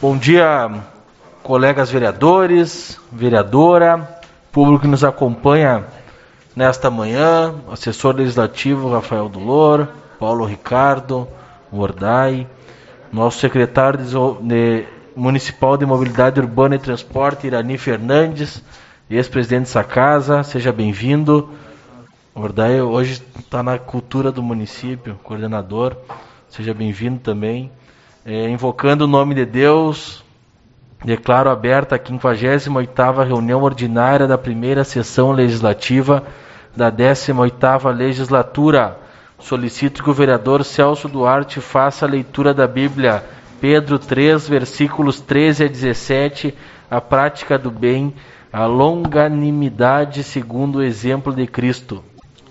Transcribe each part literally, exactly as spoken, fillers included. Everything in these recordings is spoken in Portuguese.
Bom dia, colegas vereadores, vereadora, público que nos acompanha nesta manhã, assessor legislativo Rafael Dolor, Paulo Ricardo, Wardai, nosso secretário de, de, municipal de Mobilidade Urbana e Transporte, Irani Fernandes, ex-presidente dessa casa, seja bem-vindo. Wardai hoje está na cultura do município, coordenador, seja bem-vindo também. É, invocando o nome de Deus, declaro aberta a quinquagésima oitava reunião ordinária da primeira sessão legislativa da décima oitava legislatura. Solicito que o vereador Celso Duarte faça a leitura da Bíblia, Pedro três, versículos treze a dezessete, a prática do bem, a longanimidade segundo o exemplo de Cristo.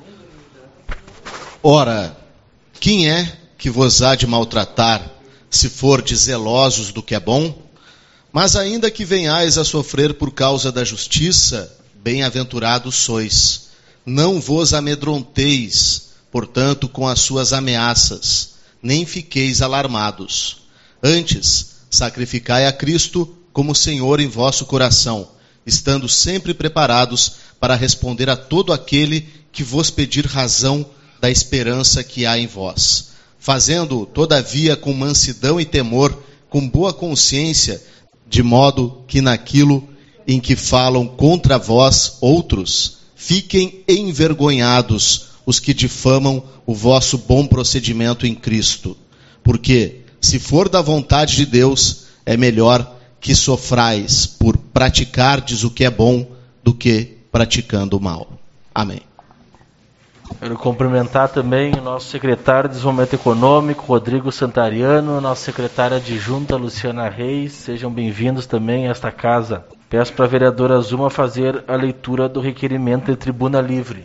Ora, quem é que vos há de maltratar, se fordes zelosos do que é bom? Mas ainda que venhais a sofrer por causa da justiça, bem-aventurados sois. Não vos amedronteis, portanto, com as suas ameaças, nem fiqueis alarmados. Antes, sacrificai a Cristo como Senhor em vosso coração, estando sempre preparados para responder a todo aquele que vos pedir razão da esperança que há em vós. Fazendo, todavia, com mansidão e temor, com boa consciência, de modo que naquilo em que falam contra vós outros, fiquem envergonhados os que difamam o vosso bom procedimento em Cristo. Porque, se for da vontade de Deus, é melhor que sofrais por praticardes o que é bom do que praticando o mal. Amém. Quero cumprimentar também o nosso secretário de Desenvolvimento Econômico, Rodrigo Santariano, nossa secretária adjunta, Luciana Reis. Sejam bem-vindos também a esta casa. Peço para a vereadora Zuma fazer a leitura do requerimento de tribuna livre.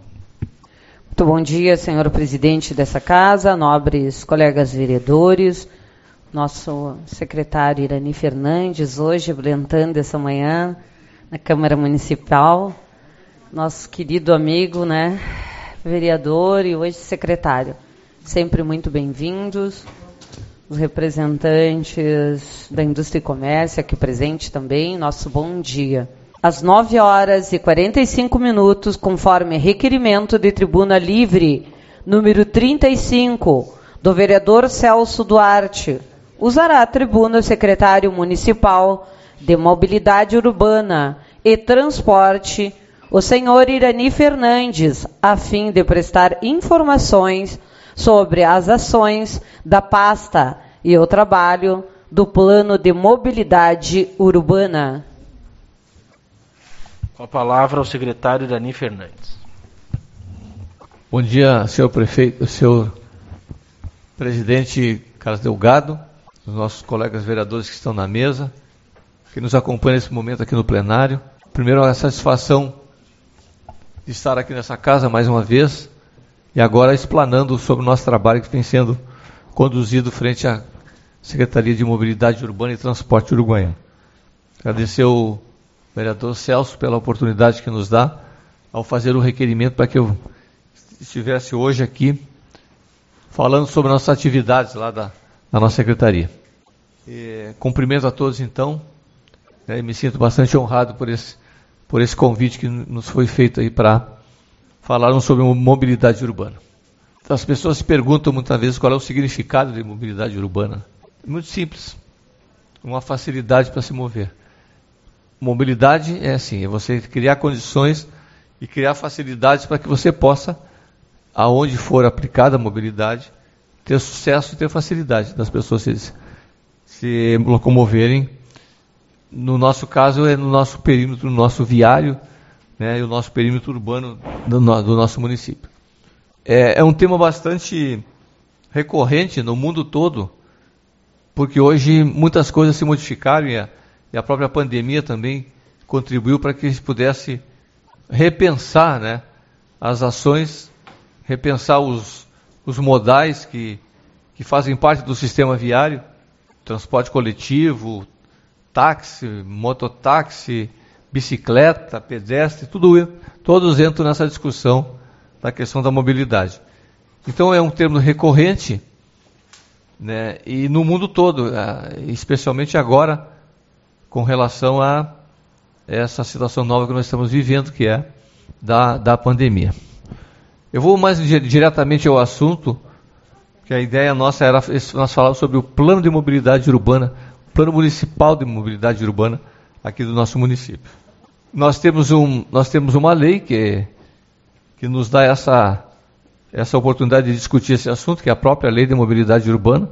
Muito bom dia, senhor presidente dessa casa, nobres colegas vereadores, nosso secretário Irani Fernandes, hoje apresentando essa manhã na Câmara Municipal, nosso querido amigo, né, vereador e hoje secretário. Sempre muito bem-vindos, os representantes da indústria e comércio aqui presente também, nosso bom dia. Às nove horas e quarenta e cinco minutos, conforme requerimento de tribuna livre, número trinta e cinco, do vereador Celso Duarte, usará a tribuna o secretário municipal de Mobilidade Urbana e Transporte, o senhor Irani Fernandes, a fim de prestar informações sobre as ações da pasta e o trabalho do Plano de Mobilidade Urbana. Com a palavra ao secretário Irani Fernandes. Bom dia, senhor prefeito, senhor presidente Carlos Delgado, os nossos colegas vereadores que estão na mesa, que nos acompanham nesse momento aqui no plenário. Primeiro, a satisfação de estar aqui nessa casa mais uma vez e agora explanando sobre o nosso trabalho que vem sendo conduzido frente à Secretaria de Mobilidade Urbana e Transporte Uruguaiano. Agradecer ao vereador Celso pela oportunidade que nos dá ao fazer o requerimento para que eu estivesse hoje aqui falando sobre nossas atividades lá da, da nossa Secretaria. E, cumprimento a todos então, né, e me sinto bastante honrado por esse por esse convite que nos foi feito aí para falarmos sobre mobilidade urbana. Então, as pessoas se perguntam muitas vezes qual é o significado de mobilidade urbana. É muito simples, uma facilidade para se mover. Mobilidade é assim, é você criar condições e criar facilidades para que você possa, aonde for aplicada a mobilidade, ter sucesso e ter facilidade das pessoas se, se locomoverem. No nosso caso, é no nosso perímetro, no nosso viário, né, e o nosso perímetro urbano do, no, do nosso município. É, é um tema bastante recorrente no mundo todo, porque hoje muitas coisas se modificaram e a, e a própria pandemia também contribuiu para que a gente pudesse repensar, né, as ações, repensar os, os modais que, que fazem parte do sistema viário, transporte coletivo, táxi, mototáxi, bicicleta, pedestre, tudo, todos entram nessa discussão da questão da mobilidade. Então é um termo recorrente né? E no mundo todo, especialmente agora, com relação a essa situação nova que nós estamos vivendo, que é da, da pandemia. Eu vou mais diretamente ao assunto, que a ideia nossa era nós falar sobre o plano de mobilidade urbana, o plano municipal de mobilidade urbana aqui do nosso município. Nós temos, um, nós temos uma lei que, que nos dá essa, essa oportunidade de discutir esse assunto, que é a própria Lei de Mobilidade Urbana,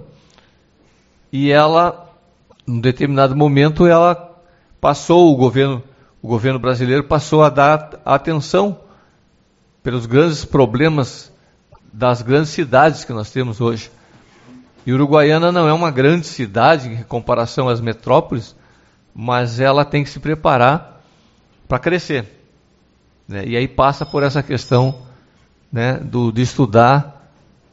e ela, num determinado momento, ela passou, o governo, o governo brasileiro passou a dar atenção pelos grandes problemas das grandes cidades que nós temos hoje. E Uruguaiana não é uma grande cidade em comparação às metrópoles, mas ela tem que se preparar para crescer, né? E aí passa por essa questão, né, do, de estudar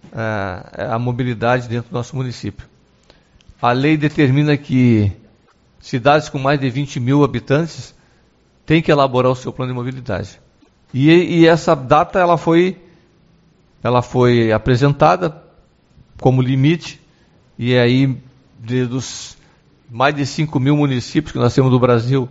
uh, a mobilidade dentro do nosso município. A lei determina que cidades com mais de vinte mil habitantes têm que elaborar o seu plano de mobilidade. E, e essa data ela foi, ela foi apresentada como limite, e aí de, dos mais de cinco mil municípios que nós temos no Brasil,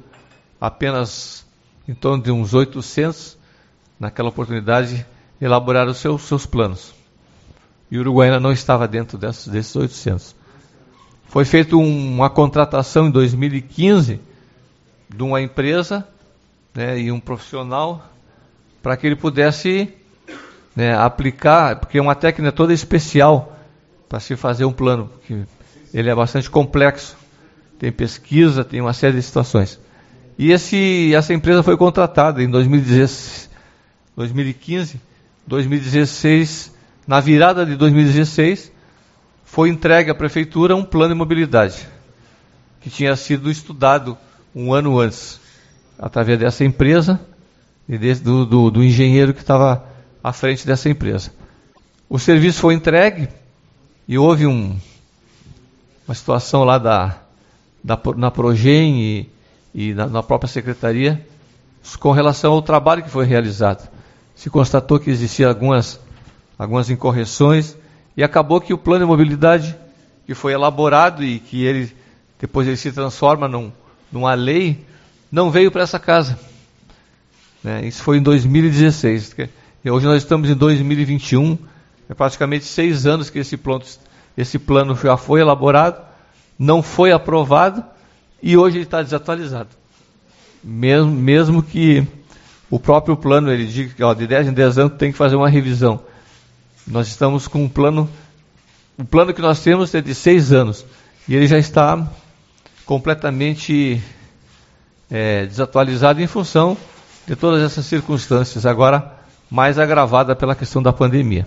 apenas em torno de uns oitocentos, naquela oportunidade, elaboraram os seus, seus planos. E Uruguaiana não estava dentro desses, desses oitocentos. Foi feita um, uma contratação em dois mil e quinze de uma empresa, né, e um profissional para que ele pudesse, né, aplicar, porque é uma técnica toda especial para se fazer um plano, porque ele é bastante complexo, tem pesquisa, tem uma série de situações. E esse, essa empresa foi contratada em dois mil e dezesseis, dois mil e quinze, dois mil e dezesseis, na virada de dois mil e dezesseis, foi entregue à prefeitura um plano de mobilidade, que tinha sido estudado um ano antes, através dessa empresa e desse, do, do, do engenheiro que estava à frente dessa empresa. O serviço foi entregue e houve um, uma situação lá da, da, na Progem e, e na, na própria secretaria com relação ao trabalho que foi realizado. Se constatou que existiam algumas, algumas incorreções e acabou que o plano de mobilidade que foi elaborado e que ele depois ele se transforma num, numa lei, não veio para essa casa. Né? Isso foi em dois mil e dezesseis. E hoje nós estamos em dois mil e vinte e um, é praticamente seis anos que esse plano, esse plano já foi elaborado, não foi aprovado e hoje ele está desatualizado. Mesmo, mesmo que o próprio plano ele diga que ó, de dez em dez anos tem que fazer uma revisão. Nós estamos com um plano, o plano que nós temos é de seis anos e ele já está completamente é, desatualizado em função de todas essas circunstâncias, agora mais agravada pela questão da pandemia.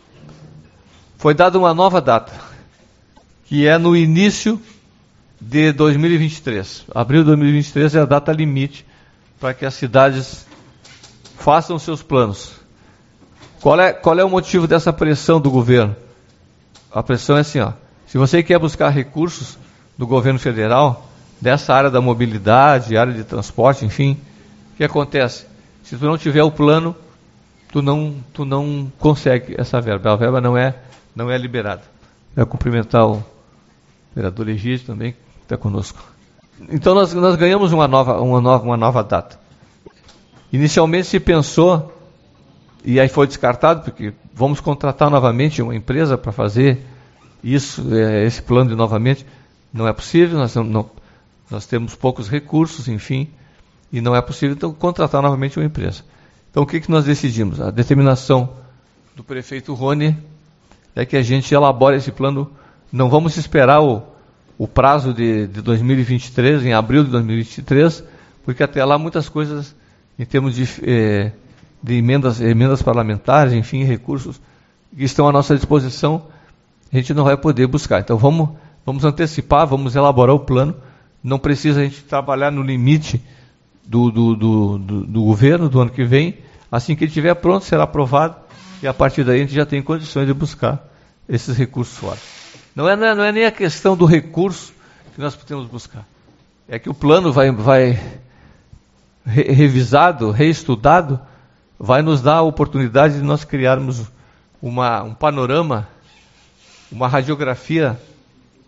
Foi dada uma nova data, que é no início de dois mil e vinte e três. Abril de dois mil e vinte e três é a data limite para que as cidades façam seus planos. Qual é, qual é o motivo dessa pressão do governo? A pressão é assim, ó, se você quer buscar recursos do governo federal, dessa área da mobilidade, área de transporte, enfim, o que acontece? Se tu não tiver o plano, tu não, tu não consegue essa verba. A verba não é, não é liberada. Eu cumprimentar o vereador Egídio também, que está conosco. Então nós, nós ganhamos uma nova, uma, nova, uma nova data. Inicialmente se pensou, e aí foi descartado, porque vamos contratar novamente uma empresa para fazer isso, esse plano de novamente. Não é possível, nós, não, nós temos poucos recursos, enfim, e não é possível, então, contratar novamente uma empresa. Então, o que, que nós decidimos? A determinação do prefeito Rony é que a gente elabore esse plano. Não vamos esperar o, o prazo de, de dois mil e vinte e três, em abril de dois mil e vinte e três, porque até lá muitas coisas, em termos de, eh, de emendas, emendas parlamentares, enfim, recursos que estão à nossa disposição, a gente não vai poder buscar. Então, vamos, vamos antecipar, vamos elaborar o plano. Não precisa a gente trabalhar no limite do, do, do, do, do governo do ano que vem. Assim que ele estiver pronto, será aprovado e a partir daí a gente já tem condições de buscar esses recursos fora. Não é, não é, não é nem a questão do recurso que nós podemos buscar. É que o plano vai, vai re, revisado, reestudado, vai nos dar a oportunidade de nós criarmos uma, um panorama, uma radiografia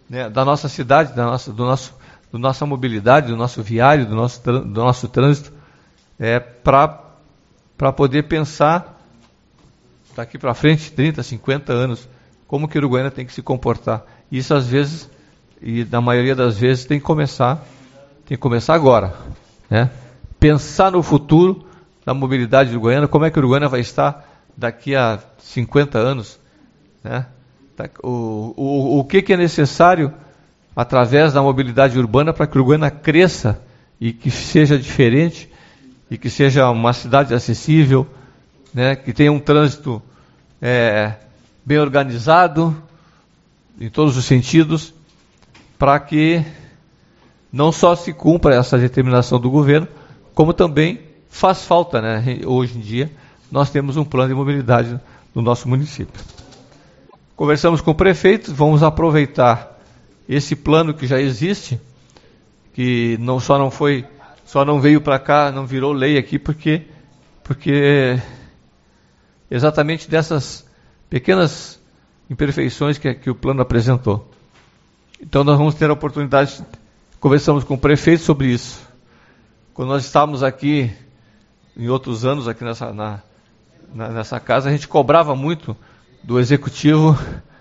né, da nossa cidade, da nossa, do nosso, do nossa mobilidade, do nosso viário, do nosso, do nosso trânsito, é, para para poder pensar daqui para frente, trinta, cinquenta anos, como que Uruguaiana tem que se comportar. Isso às vezes, e na maioria das vezes, tem que começar, tem que começar agora, né? Pensar no futuro da mobilidade uruguaiana, como é que Uruguaiana vai estar daqui a cinquenta anos, né? O, o, o que, que é necessário através da mobilidade urbana para que Uruguaiana cresça e que seja diferente e que seja uma cidade acessível, né, que tenha um trânsito é, bem organizado em todos os sentidos, para que não só se cumpra essa determinação do governo, como também faz falta, né, hoje em dia nós temos um plano de mobilidade no nosso município. Conversamos com o prefeito, vamos aproveitar esse plano que já existe, que não, só não foi, só não veio para cá, não virou lei aqui, porque, porque exatamente dessas pequenas imperfeições que, que o plano apresentou. Então nós vamos ter a oportunidade, conversamos com o prefeito sobre isso. Quando nós estávamos aqui, em outros anos, aqui nessa, na, na, nessa casa, a gente cobrava muito do executivo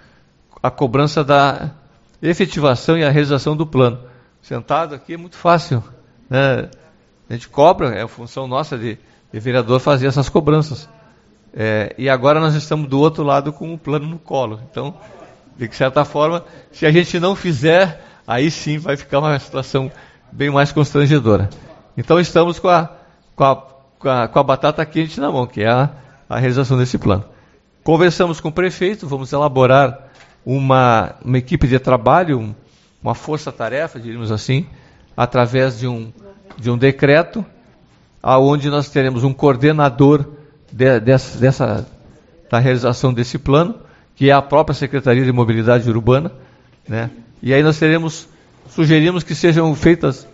a cobrança da efetivação e a realização do plano. Sentado aqui é muito fácil, né? A gente cobra, é função nossa de, de vereador fazer essas cobranças. É, e agora nós estamos do outro lado com o plano no colo. Então, de certa forma, se a gente não fizer, aí sim vai ficar uma situação bem mais constrangedora. Então estamos com a, com a, com a, com a batata quente na mão, que é a, a realização desse plano. Conversamos com o prefeito, vamos elaborar uma, uma equipe de trabalho, uma força-tarefa, diríamos assim, através de um, de um decreto, aonde nós teremos um coordenador de, dessa, dessa, da realização desse plano, que é a própria Secretaria de Mobilidade Urbana, né? E aí nós teremos, sugerimos que sejam feitas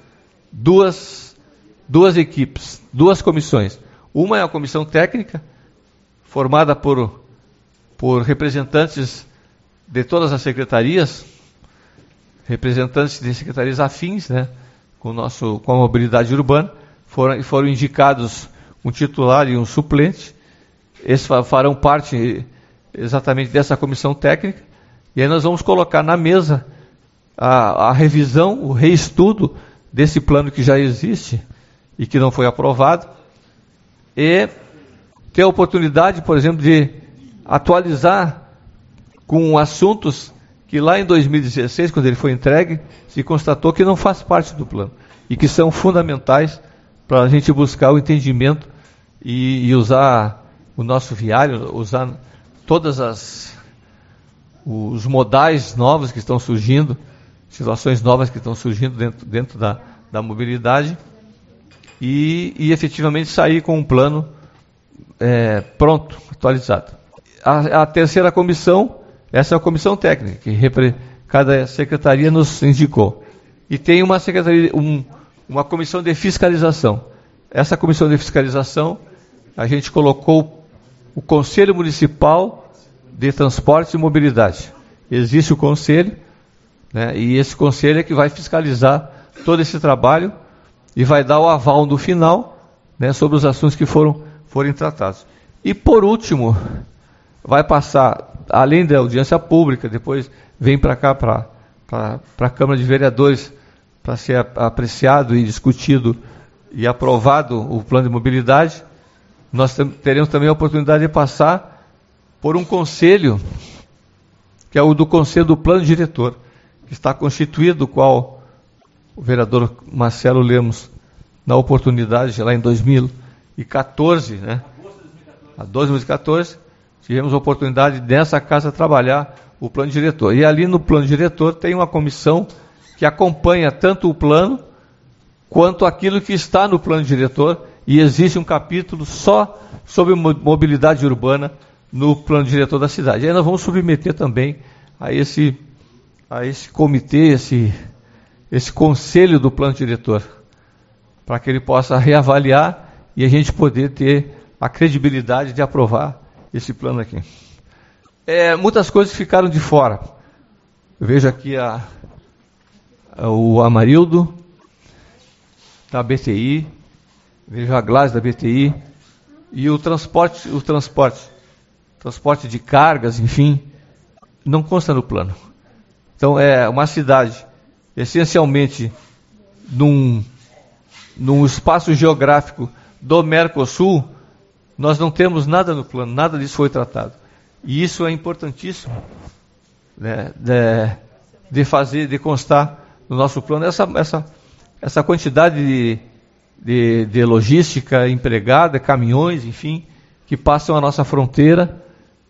duas, duas equipes, duas comissões. Uma é a comissão técnica, formada por, por representantes de todas as secretarias, representantes de secretarias afins, né, com, o nosso, com a mobilidade urbana, foram, foram indicados um titular e um suplente. Esses farão parte exatamente dessa comissão técnica, e aí nós vamos colocar na mesa a, a revisão, o reestudo desse plano que já existe e que não foi aprovado, e ter a oportunidade, por exemplo, de atualizar com assuntos que lá em dois mil e dezesseis, quando ele foi entregue, se constatou que não faz parte do plano e que são fundamentais para a gente buscar o entendimento e, e usar o nosso viário, usar todas as os modais novos que estão surgindo, situações novas que estão surgindo dentro, dentro da, da mobilidade e, e efetivamente sair com um plano é, pronto, atualizado. A, a terceira comissão, essa é a comissão técnica, que repre, cada secretaria nos indicou. E tem uma, secretaria, um, uma comissão de fiscalização. Essa comissão de fiscalização, a gente colocou o Conselho Municipal de Transporte e Mobilidade. Existe o conselho, né, e esse conselho é que vai fiscalizar todo esse trabalho e vai dar o aval no final, né, sobre os assuntos que foram, forem tratados. E por último, vai passar, além da audiência pública, depois vem para cá, para a Câmara de Vereadores, para ser apreciado e discutido e aprovado o plano de mobilidade. Nós teremos também a oportunidade de passar por um conselho, que é o do Conselho do Plano Diretor, que está constituído, do qual o vereador Marcelo Lemos, na oportunidade, lá em dois mil e quatorze, né? A dois mil e quatorze, tivemos a oportunidade nessa casa trabalhar o plano diretor. E ali no plano diretor tem uma comissão que acompanha tanto o plano quanto aquilo que está no plano diretor, e existe um capítulo só sobre mobilidade urbana no plano diretor da cidade. E aí nós vamos submeter também a esse, a esse comitê, esse, esse conselho do plano diretor, para que ele possa reavaliar e a gente poder ter a credibilidade de aprovar esse plano aqui. É, muitas coisas ficaram de fora. Eu vejo aqui a, a, o Amarildo, da B T I, vejo a Gladys da B T I, e o transporte, o transporte, transporte de cargas, enfim, não consta no plano. Então é uma cidade, essencialmente, num, num espaço geográfico do Mercosul, nós não temos nada no plano, nada disso foi tratado. E isso é importantíssimo, né, de, de fazer, de constar no nosso plano, essa, essa, essa quantidade de, de, de logística empregada, caminhões, enfim, que passam a nossa fronteira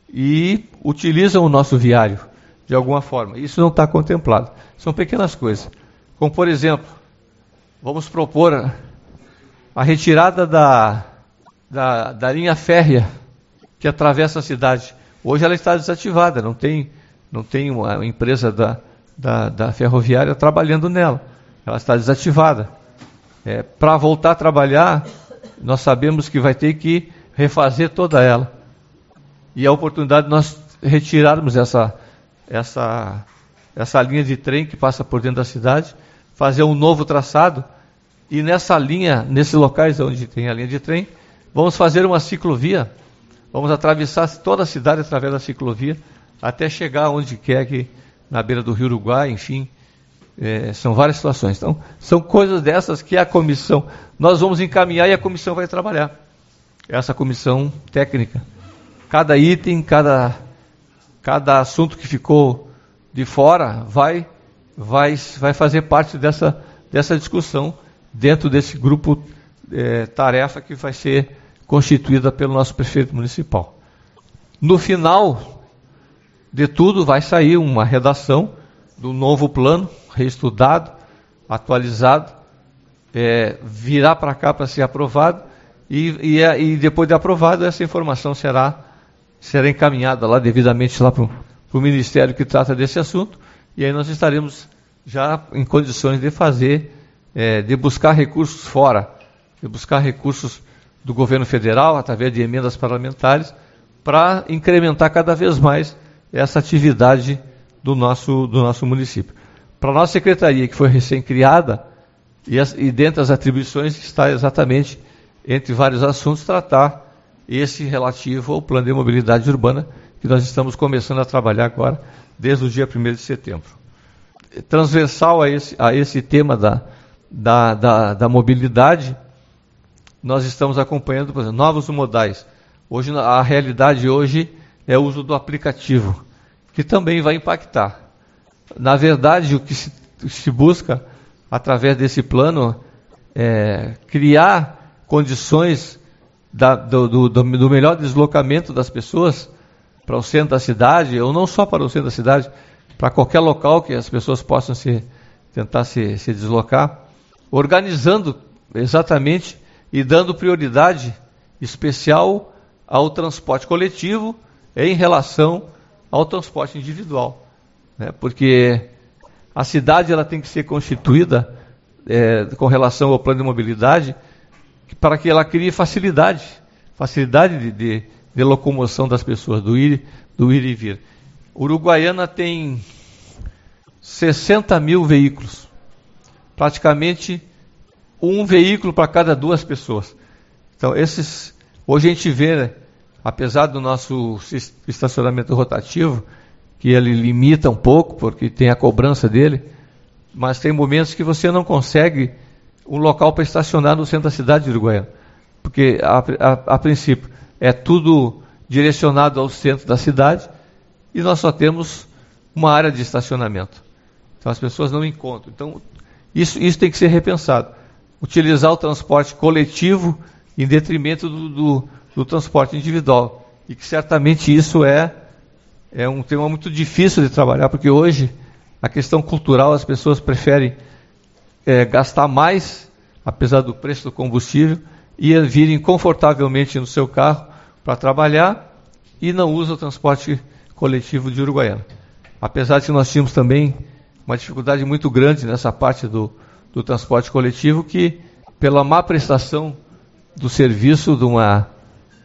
e utilizam o nosso viário, de alguma forma. Isso não está contemplado. São pequenas coisas. Como, por exemplo, vamos propor a, a retirada da, da, da linha férrea que atravessa a cidade. Hoje ela está desativada, não tem, não tem uma empresa da, da, da ferroviária trabalhando nela. Ela está desativada. É, para voltar a trabalhar, nós sabemos que vai ter que refazer toda ela. E a oportunidade de nós retirarmos essa, essa, essa linha de trem que passa por dentro da cidade, fazer um novo traçado, e nessa linha, nesses locais onde tem a linha de trem, vamos fazer uma ciclovia, vamos atravessar toda a cidade através da ciclovia, até chegar onde quer, que na beira do Rio Uruguai, enfim, é, são várias situações. Então, são coisas dessas que a comissão, nós vamos encaminhar e a comissão vai trabalhar. Essa comissão técnica. Cada item, cada, cada assunto que ficou de fora vai, vai, vai fazer parte dessa, dessa discussão dentro desse grupo é, tarefa que vai ser constituída pelo nosso prefeito municipal. No final de tudo vai sair uma redação do novo plano, reestudado, atualizado, é, virá para cá para ser aprovado e, e, e depois de aprovado essa informação será será encaminhada lá devidamente lá para o Ministério que trata desse assunto, e aí nós estaremos já em condições de fazer, é, de buscar recursos fora, de buscar recursos do governo federal, através de emendas parlamentares, para incrementar cada vez mais essa atividade do nosso, do nosso município. Para a nossa secretaria, que foi recém-criada, e, as, e dentre as atribuições está exatamente, entre vários assuntos, tratar esse relativo ao plano de mobilidade urbana, que nós estamos começando a trabalhar agora, desde o dia primeiro de setembro. Transversal a esse, a esse tema da, da, da, da mobilidade, nós estamos acompanhando, por exemplo, novos modais. Hoje, a realidade hoje é o uso do aplicativo, que também vai impactar. Na verdade, o que se, se busca, através desse plano, é criar condições Da, do, do, do melhor deslocamento das pessoas para o centro da cidade, ou não só para o centro da cidade, para qualquer local que as pessoas possam se, tentar se, se deslocar, organizando exatamente e dando prioridade especial ao transporte coletivo em relação ao transporte individual, né? Porque a cidade ela tem que ser constituída é, com relação ao plano de mobilidade, para que ela crie facilidade, facilidade de, de, de locomoção das pessoas, do ir, do ir e vir. Uruguaiana tem sessenta mil veículos, praticamente um veículo para cada duas pessoas. Então, esses, hoje a gente vê, né, apesar do nosso estacionamento rotativo, que ele limita um pouco, porque tem a cobrança dele, mas tem momentos que você não consegue um local para estacionar no centro da cidade de Uruguaiana, porque a, a, a princípio é tudo direcionado ao centro da cidade e nós só temos uma área de estacionamento, então as pessoas não encontram. Então isso, isso tem que ser repensado, utilizar o transporte coletivo em detrimento do, do, do transporte individual, e que certamente isso é, é um tema muito difícil de trabalhar, porque hoje a questão cultural, as pessoas preferem É, gastar mais, apesar do preço do combustível, e virem confortavelmente no seu carro para trabalhar e não usam o transporte coletivo de Uruguaiana. Apesar de que nós tínhamos também uma dificuldade muito grande nessa parte do, do transporte coletivo, que pela má prestação do serviço de uma,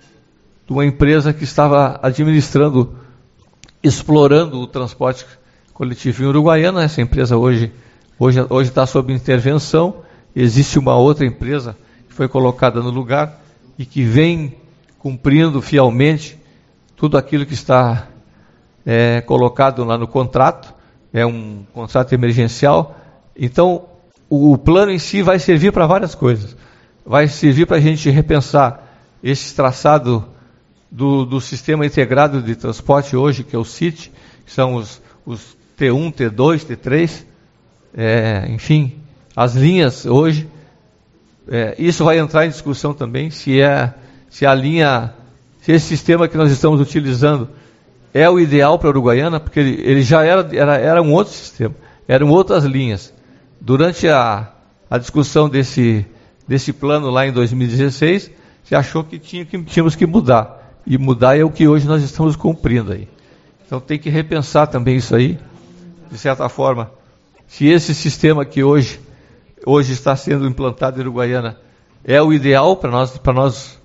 de uma empresa que estava administrando, explorando o transporte coletivo em Uruguaiana. Essa empresa hoje hoje hoje está sob intervenção. Existe uma outra empresa que foi colocada no lugar e que vem cumprindo fielmente tudo aquilo que está é, colocado lá no contrato. É um contrato emergencial. Então, o, o plano em si vai servir para várias coisas. Vai servir para a gente repensar esse traçado do, do sistema integrado de transporte hoje, que é o C I T, que são os, os T um, T dois, T três, é, enfim, as linhas hoje. É, isso vai entrar em discussão também, se, é, se a linha, se esse sistema que nós estamos utilizando é o ideal para a Uruguaiana, porque ele, ele já era, era, era um outro sistema, eram outras linhas. Durante a, a discussão desse, desse plano lá em dois mil e dezesseis, se achou que, tinha, que tínhamos que mudar. E mudar é o que hoje nós estamos cumprindo aí. Então tem que repensar também isso aí, de certa forma. Se esse sistema que hoje, hoje está sendo implantado em Uruguaiana é o ideal para nós, para nós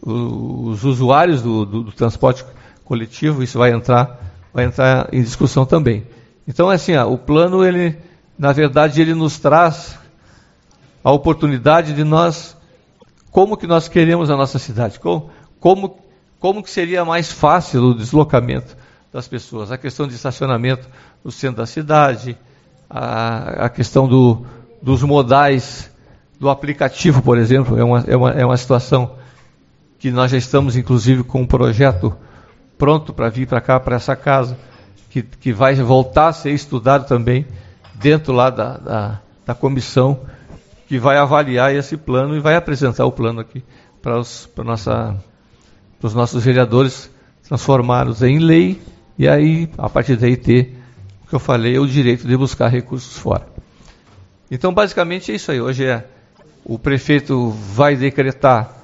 os usuários do, do, do transporte coletivo, isso vai entrar, vai entrar em discussão também. Então, assim, ó, o plano, ele, na verdade, ele nos traz a oportunidade de nós, como que nós queremos a nossa cidade, como, como, como que seria mais fácil o deslocamento das pessoas, a questão de estacionamento no centro da cidade, a, a questão do, dos modais do aplicativo, por exemplo, é uma, é, uma, é uma situação que nós já estamos, inclusive, com um projeto pronto para vir para cá, para essa casa, que, que vai voltar a ser estudado também dentro lá da, da, da comissão, que vai avaliar esse plano e vai apresentar o plano aqui para os, para nossa, para os nossos vereadores transformá-los em lei, e aí, a partir daí, ter, o que eu falei, o direito de buscar recursos fora. Então, basicamente, é isso aí. Hoje é, o prefeito vai decretar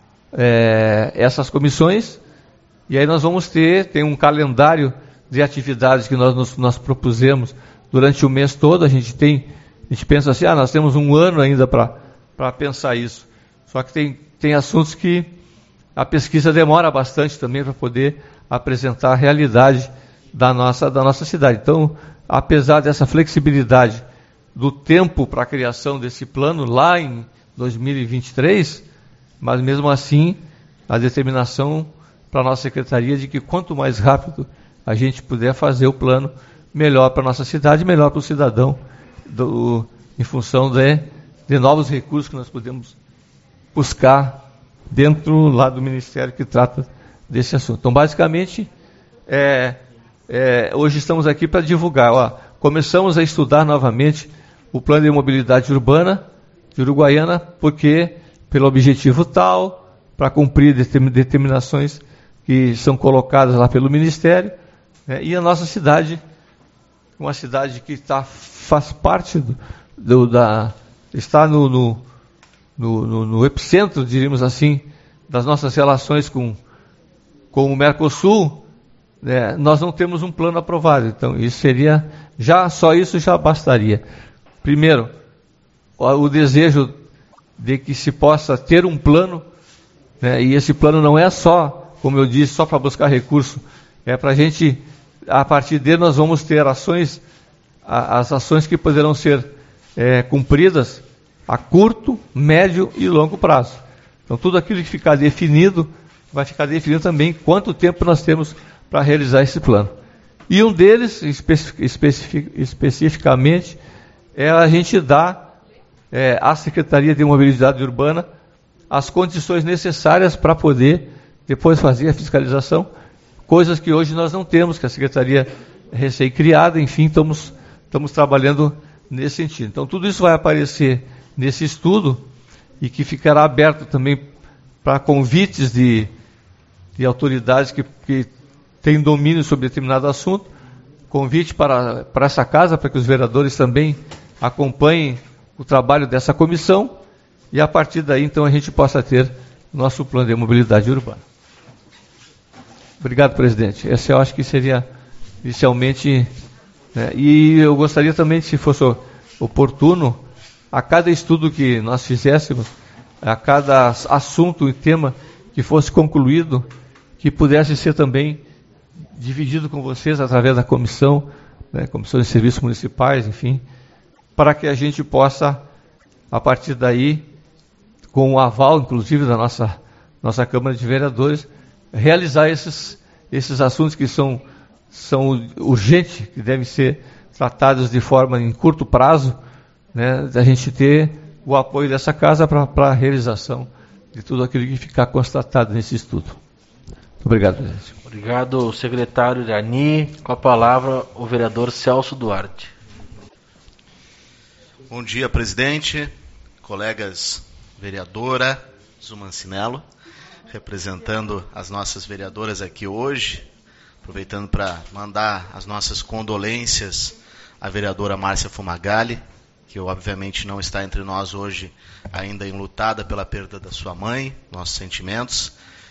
é, essas comissões, e aí nós vamos ter, tem um calendário de atividades que nós nos, nós propusemos durante o mês todo. A gente tem, a gente pensa assim, ah, nós temos um ano ainda para para pensar isso. Só que tem, tem assuntos que a pesquisa demora bastante também para poder apresentar a realidade da nossa, da nossa cidade. Então, apesar dessa flexibilidade do tempo para a criação desse plano lá em dois mil e vinte e três, mas mesmo assim, a determinação para a nossa secretaria de que quanto mais rápido a gente puder fazer o plano, melhor para a nossa cidade, melhor para o cidadão, do, em função de, de novos recursos que nós podemos buscar dentro lá do Ministério que trata desse assunto. Então, basicamente, é, é, hoje estamos aqui para divulgar. Ó, começamos a estudar novamente o plano de mobilidade urbana de Uruguaiana, porque, pelo objetivo tal, para cumprir determinações que são colocadas lá pelo Ministério, né, e a nossa cidade, uma cidade que tá, faz parte do, do, da, está no, no, no, no epicentro, diríamos assim, das nossas relações com, com o Mercosul, né, nós não temos um plano aprovado. Então, isso seria, já, só isso já bastaria. Primeiro, o, o desejo de que se possa ter um plano, né, e esse plano não é só, como eu disse, só para buscar recurso, é para a gente, a partir dele nós vamos ter ações, a, as ações que poderão ser é, cumpridas a curto, médio e longo prazo. Então, tudo aquilo que ficar definido, vai ficar definido também quanto tempo nós temos para realizar esse plano. E um deles, especific, especific, especificamente, é a gente dar é, à Secretaria de Mobilidade Urbana as condições necessárias para poder depois fazer a fiscalização, coisas que hoje nós não temos, que a Secretaria é recém-criada, enfim, estamos, estamos trabalhando nesse sentido. Então, tudo isso vai aparecer nesse estudo e que ficará aberto também para convites de, de autoridades que, que têm domínio sobre determinado assunto, convite para, para essa casa, para que os vereadores também acompanhem o trabalho dessa comissão, e a partir daí, então, a gente possa ter o nosso plano de mobilidade urbana. Obrigado, presidente. Esse eu acho que seria inicialmente, né, e eu gostaria também, se fosse oportuno, a cada estudo que nós fizéssemos, a cada assunto e tema que fosse concluído, que pudesse ser também dividido com vocês através da comissão, né, comissões de serviços municipais, enfim, para que a gente possa, a partir daí, com o aval, inclusive, da nossa, nossa Câmara de Vereadores, realizar esses, esses assuntos que são, são urgentes, que devem ser tratados de forma em curto prazo, né, da gente ter o apoio dessa casa para a realização de tudo aquilo que ficar constatado nesse estudo. Muito obrigado, presidente. Obrigado, secretário Irani. Com a palavra, o vereador Celso Duarte. Bom dia, presidente, colegas vereadora Zumancinello, representando as nossas vereadoras aqui hoje, aproveitando para mandar as nossas condolências à vereadora Márcia Fumagalli, que obviamente não está entre nós hoje, ainda enlutada pela perda da sua mãe, nossos sentimentos.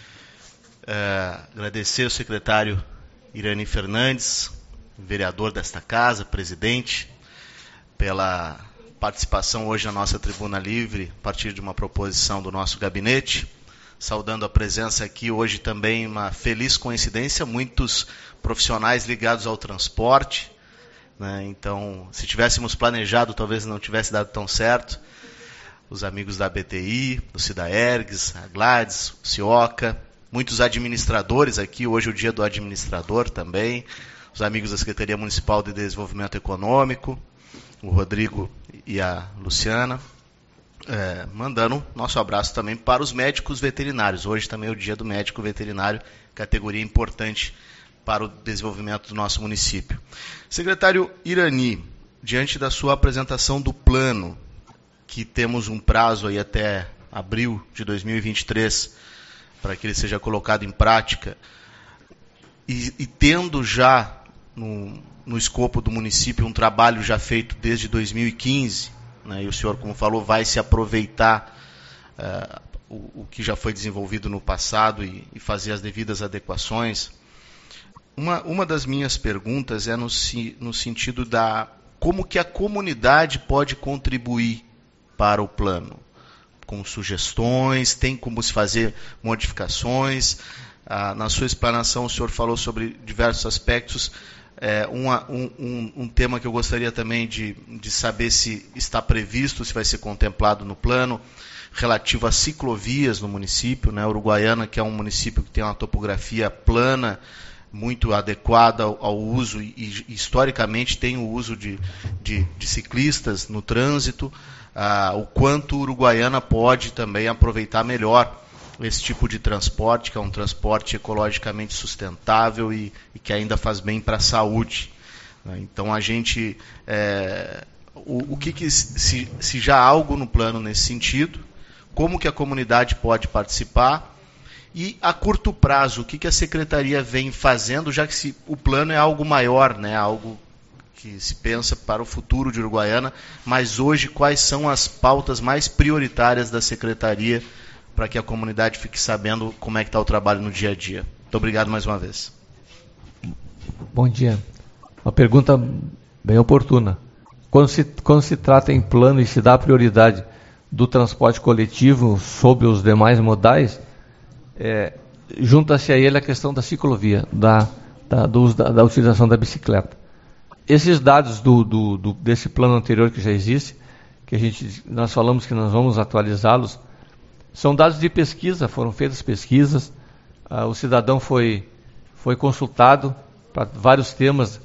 É, agradecer ao secretário Irani Fernandes, vereador desta casa, presidente, pela participação hoje na nossa tribuna livre, a partir de uma proposição do nosso gabinete, saudando a presença aqui hoje também, uma feliz coincidência, muitos profissionais ligados ao transporte, né? Então, se tivéssemos planejado, talvez não tivesse dado tão certo. Os amigos da B T I, do Cidaergs, a Gladys, o Cioca, muitos administradores aqui, hoje é o dia do administrador também, os amigos da Secretaria Municipal de Desenvolvimento Econômico, o Rodrigo e a Luciana, é, mandando nosso abraço também para os médicos veterinários. Hoje também é o dia do médico veterinário, categoria importante para o desenvolvimento do nosso município. Secretário Irani, diante da sua apresentação do plano, que temos um prazo aí até abril de dois mil e vinte e três, para que ele seja colocado em prática, e, e tendo já no, no escopo do município um trabalho já feito desde dois mil e quinze, né, e o senhor, como falou, vai se aproveitar uh, o, o que já foi desenvolvido no passado e, e fazer as devidas adequações. Uma, uma das minhas perguntas é no, no sentido da como que a comunidade pode contribuir para o plano, com sugestões, tem como se fazer modificações. Ah, na sua explanação o senhor falou sobre diversos aspectos. É, uma, um, um, um tema que eu gostaria também de, de saber se está previsto, se vai ser contemplado no plano, relativo às ciclovias no município, né? Uruguaiana, que é um município que tem uma topografia plana, muito adequada ao, ao uso, e, e historicamente tem o uso de, de, de ciclistas no trânsito, ah, o quanto Uruguaiana pode também aproveitar melhor esse tipo de transporte, que é um transporte ecologicamente sustentável e, e que ainda faz bem para a saúde. Então a gente, é, o, o que, que se, se já há algo no plano nesse sentido, como que a comunidade pode participar, e a curto prazo, o que, que a Secretaria vem fazendo, já que se, o plano é algo maior, né, algo que se pensa para o futuro de Uruguaiana, mas hoje quais são as pautas mais prioritárias da Secretaria para que a comunidade fique sabendo como é que está o trabalho no dia a dia? Muito obrigado mais uma vez. Bom dia. Uma pergunta bem oportuna. Quando se, quando se trata em plano e se dá prioridade do transporte coletivo sobre os demais modais, é, junta-se a ele a questão da ciclovia, da, da, do uso da, da utilização da bicicleta. Esses dados do, do, do, desse plano anterior que já existe, que a gente, nós falamos que nós vamos atualizá-los, são dados de pesquisa, foram feitas pesquisas, ah, o cidadão foi, foi consultado para vários temas,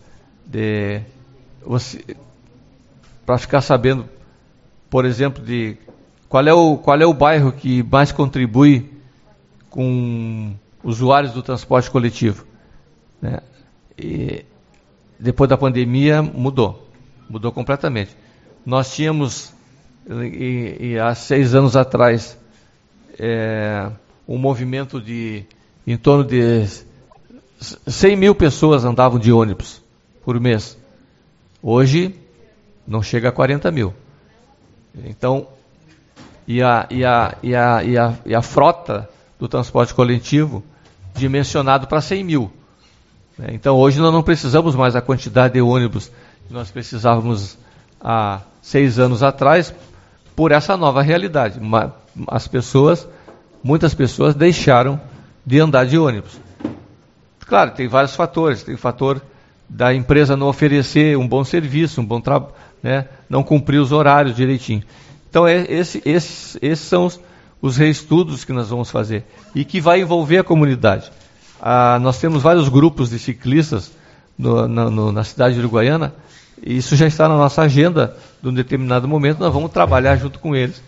para ficar sabendo, por exemplo, de qual é, o, qual é o bairro que mais contribui com usuários do transporte coletivo, né? E depois da pandemia mudou, mudou completamente. Nós tínhamos, e, e há seis anos atrás, é, um movimento de em torno de cem mil pessoas andavam de ônibus por mês. Hoje não chega a quarenta mil. Então, e a, e a, e a, e a, e a frota do transporte coletivo dimensionado para cem mil. Então, hoje nós não precisamos mais da quantidade de ônibus que nós precisávamos há seis anos atrás, por essa nova realidade. As pessoas, muitas pessoas deixaram de andar de ônibus. Claro, tem vários fatores. Tem o fator da empresa não oferecer um bom serviço, um bom trabalho, né, não cumprir os horários direitinho. Então, é, esse, esses, esses são os, os reestudos que nós vamos fazer e que vai envolver a comunidade. Ah, nós temos vários grupos de ciclistas no, na, no, na cidade de Uruguaiana, e isso já está na nossa agenda. De um determinado momento nós vamos trabalhar junto com eles,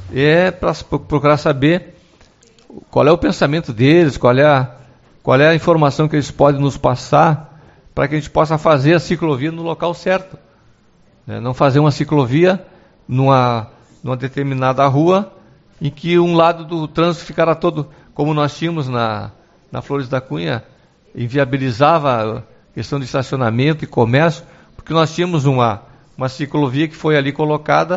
é para procurar saber qual é o pensamento deles, qual é a, qual é a informação que eles podem nos passar, para que a gente possa fazer a ciclovia no local certo, né? Não fazer uma ciclovia numa, numa determinada rua em que um lado do trânsito ficará todo, como nós tínhamos na, na Flores da Cunha, inviabilizava a questão de estacionamento e comércio, porque nós tínhamos uma, uma ciclovia que foi ali colocada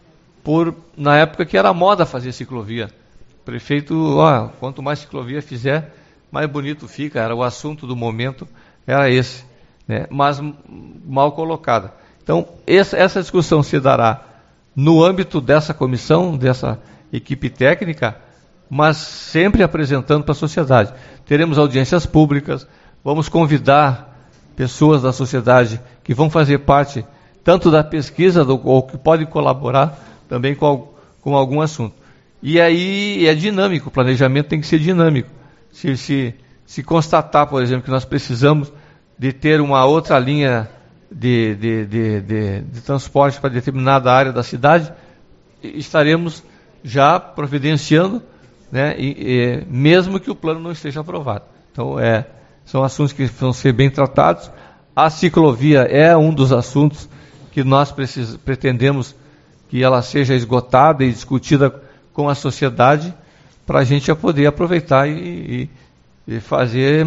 por, na época que era moda fazer ciclovia. O prefeito, ó, quanto mais ciclovia fizer, mais bonito fica, era o assunto do momento, era esse, né? Mas mal colocada. Então, essa, essa discussão se dará no âmbito dessa comissão, dessa equipe técnica, mas sempre apresentando para a sociedade. Teremos audiências públicas, vamos convidar pessoas da sociedade que vão fazer parte tanto da pesquisa do, ou que podem colaborar também com, com algum assunto. E aí é dinâmico, o planejamento tem que ser dinâmico. Se, se, se constatar, por exemplo, que nós precisamos de ter uma outra linha de, de, de, de, de transporte para determinada área da cidade, estaremos já providenciando, né, e, e, mesmo que o plano não esteja aprovado. Então, é, são assuntos que vão ser bem tratados. A ciclovia é um dos assuntos que nós precis, pretendemos que ela seja esgotada e discutida com a sociedade, para a gente já poder aproveitar e, e, e fazer.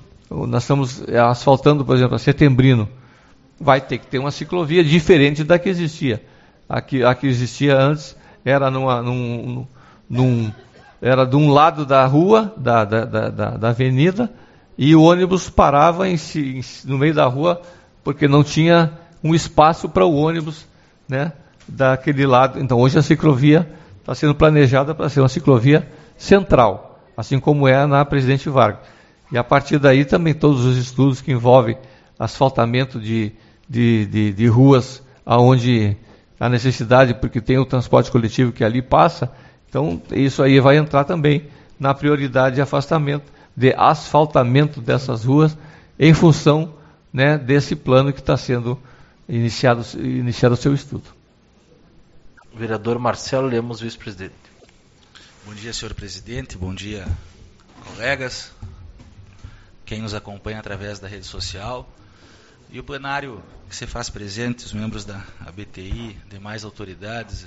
Nós estamos asfaltando, por exemplo, a Setembrino. Vai ter que ter uma ciclovia diferente da que existia. A que, a que existia antes era, numa, num, num, era de um lado da rua, da, da, da, da avenida, e o ônibus parava em, em, no meio da rua, porque não tinha um espaço para o ônibus, né, daquele lado. Então, hoje a ciclovia está sendo planejada para ser uma ciclovia central, assim como é na Presidente Vargas. E a partir daí também todos os estudos que envolvem asfaltamento de, de, de, de ruas onde há necessidade, porque tem o transporte coletivo que ali passa, então isso aí vai entrar também na prioridade de afastamento, de asfaltamento dessas ruas, em função, né, desse plano que está sendo iniciado, iniciado o seu estudo. Vereador Marcelo Lemos, vice-presidente. Bom dia, senhor presidente, bom dia, colegas, quem nos acompanha através da rede social, e o plenário que se faz presente, os membros da A B T I, demais autoridades,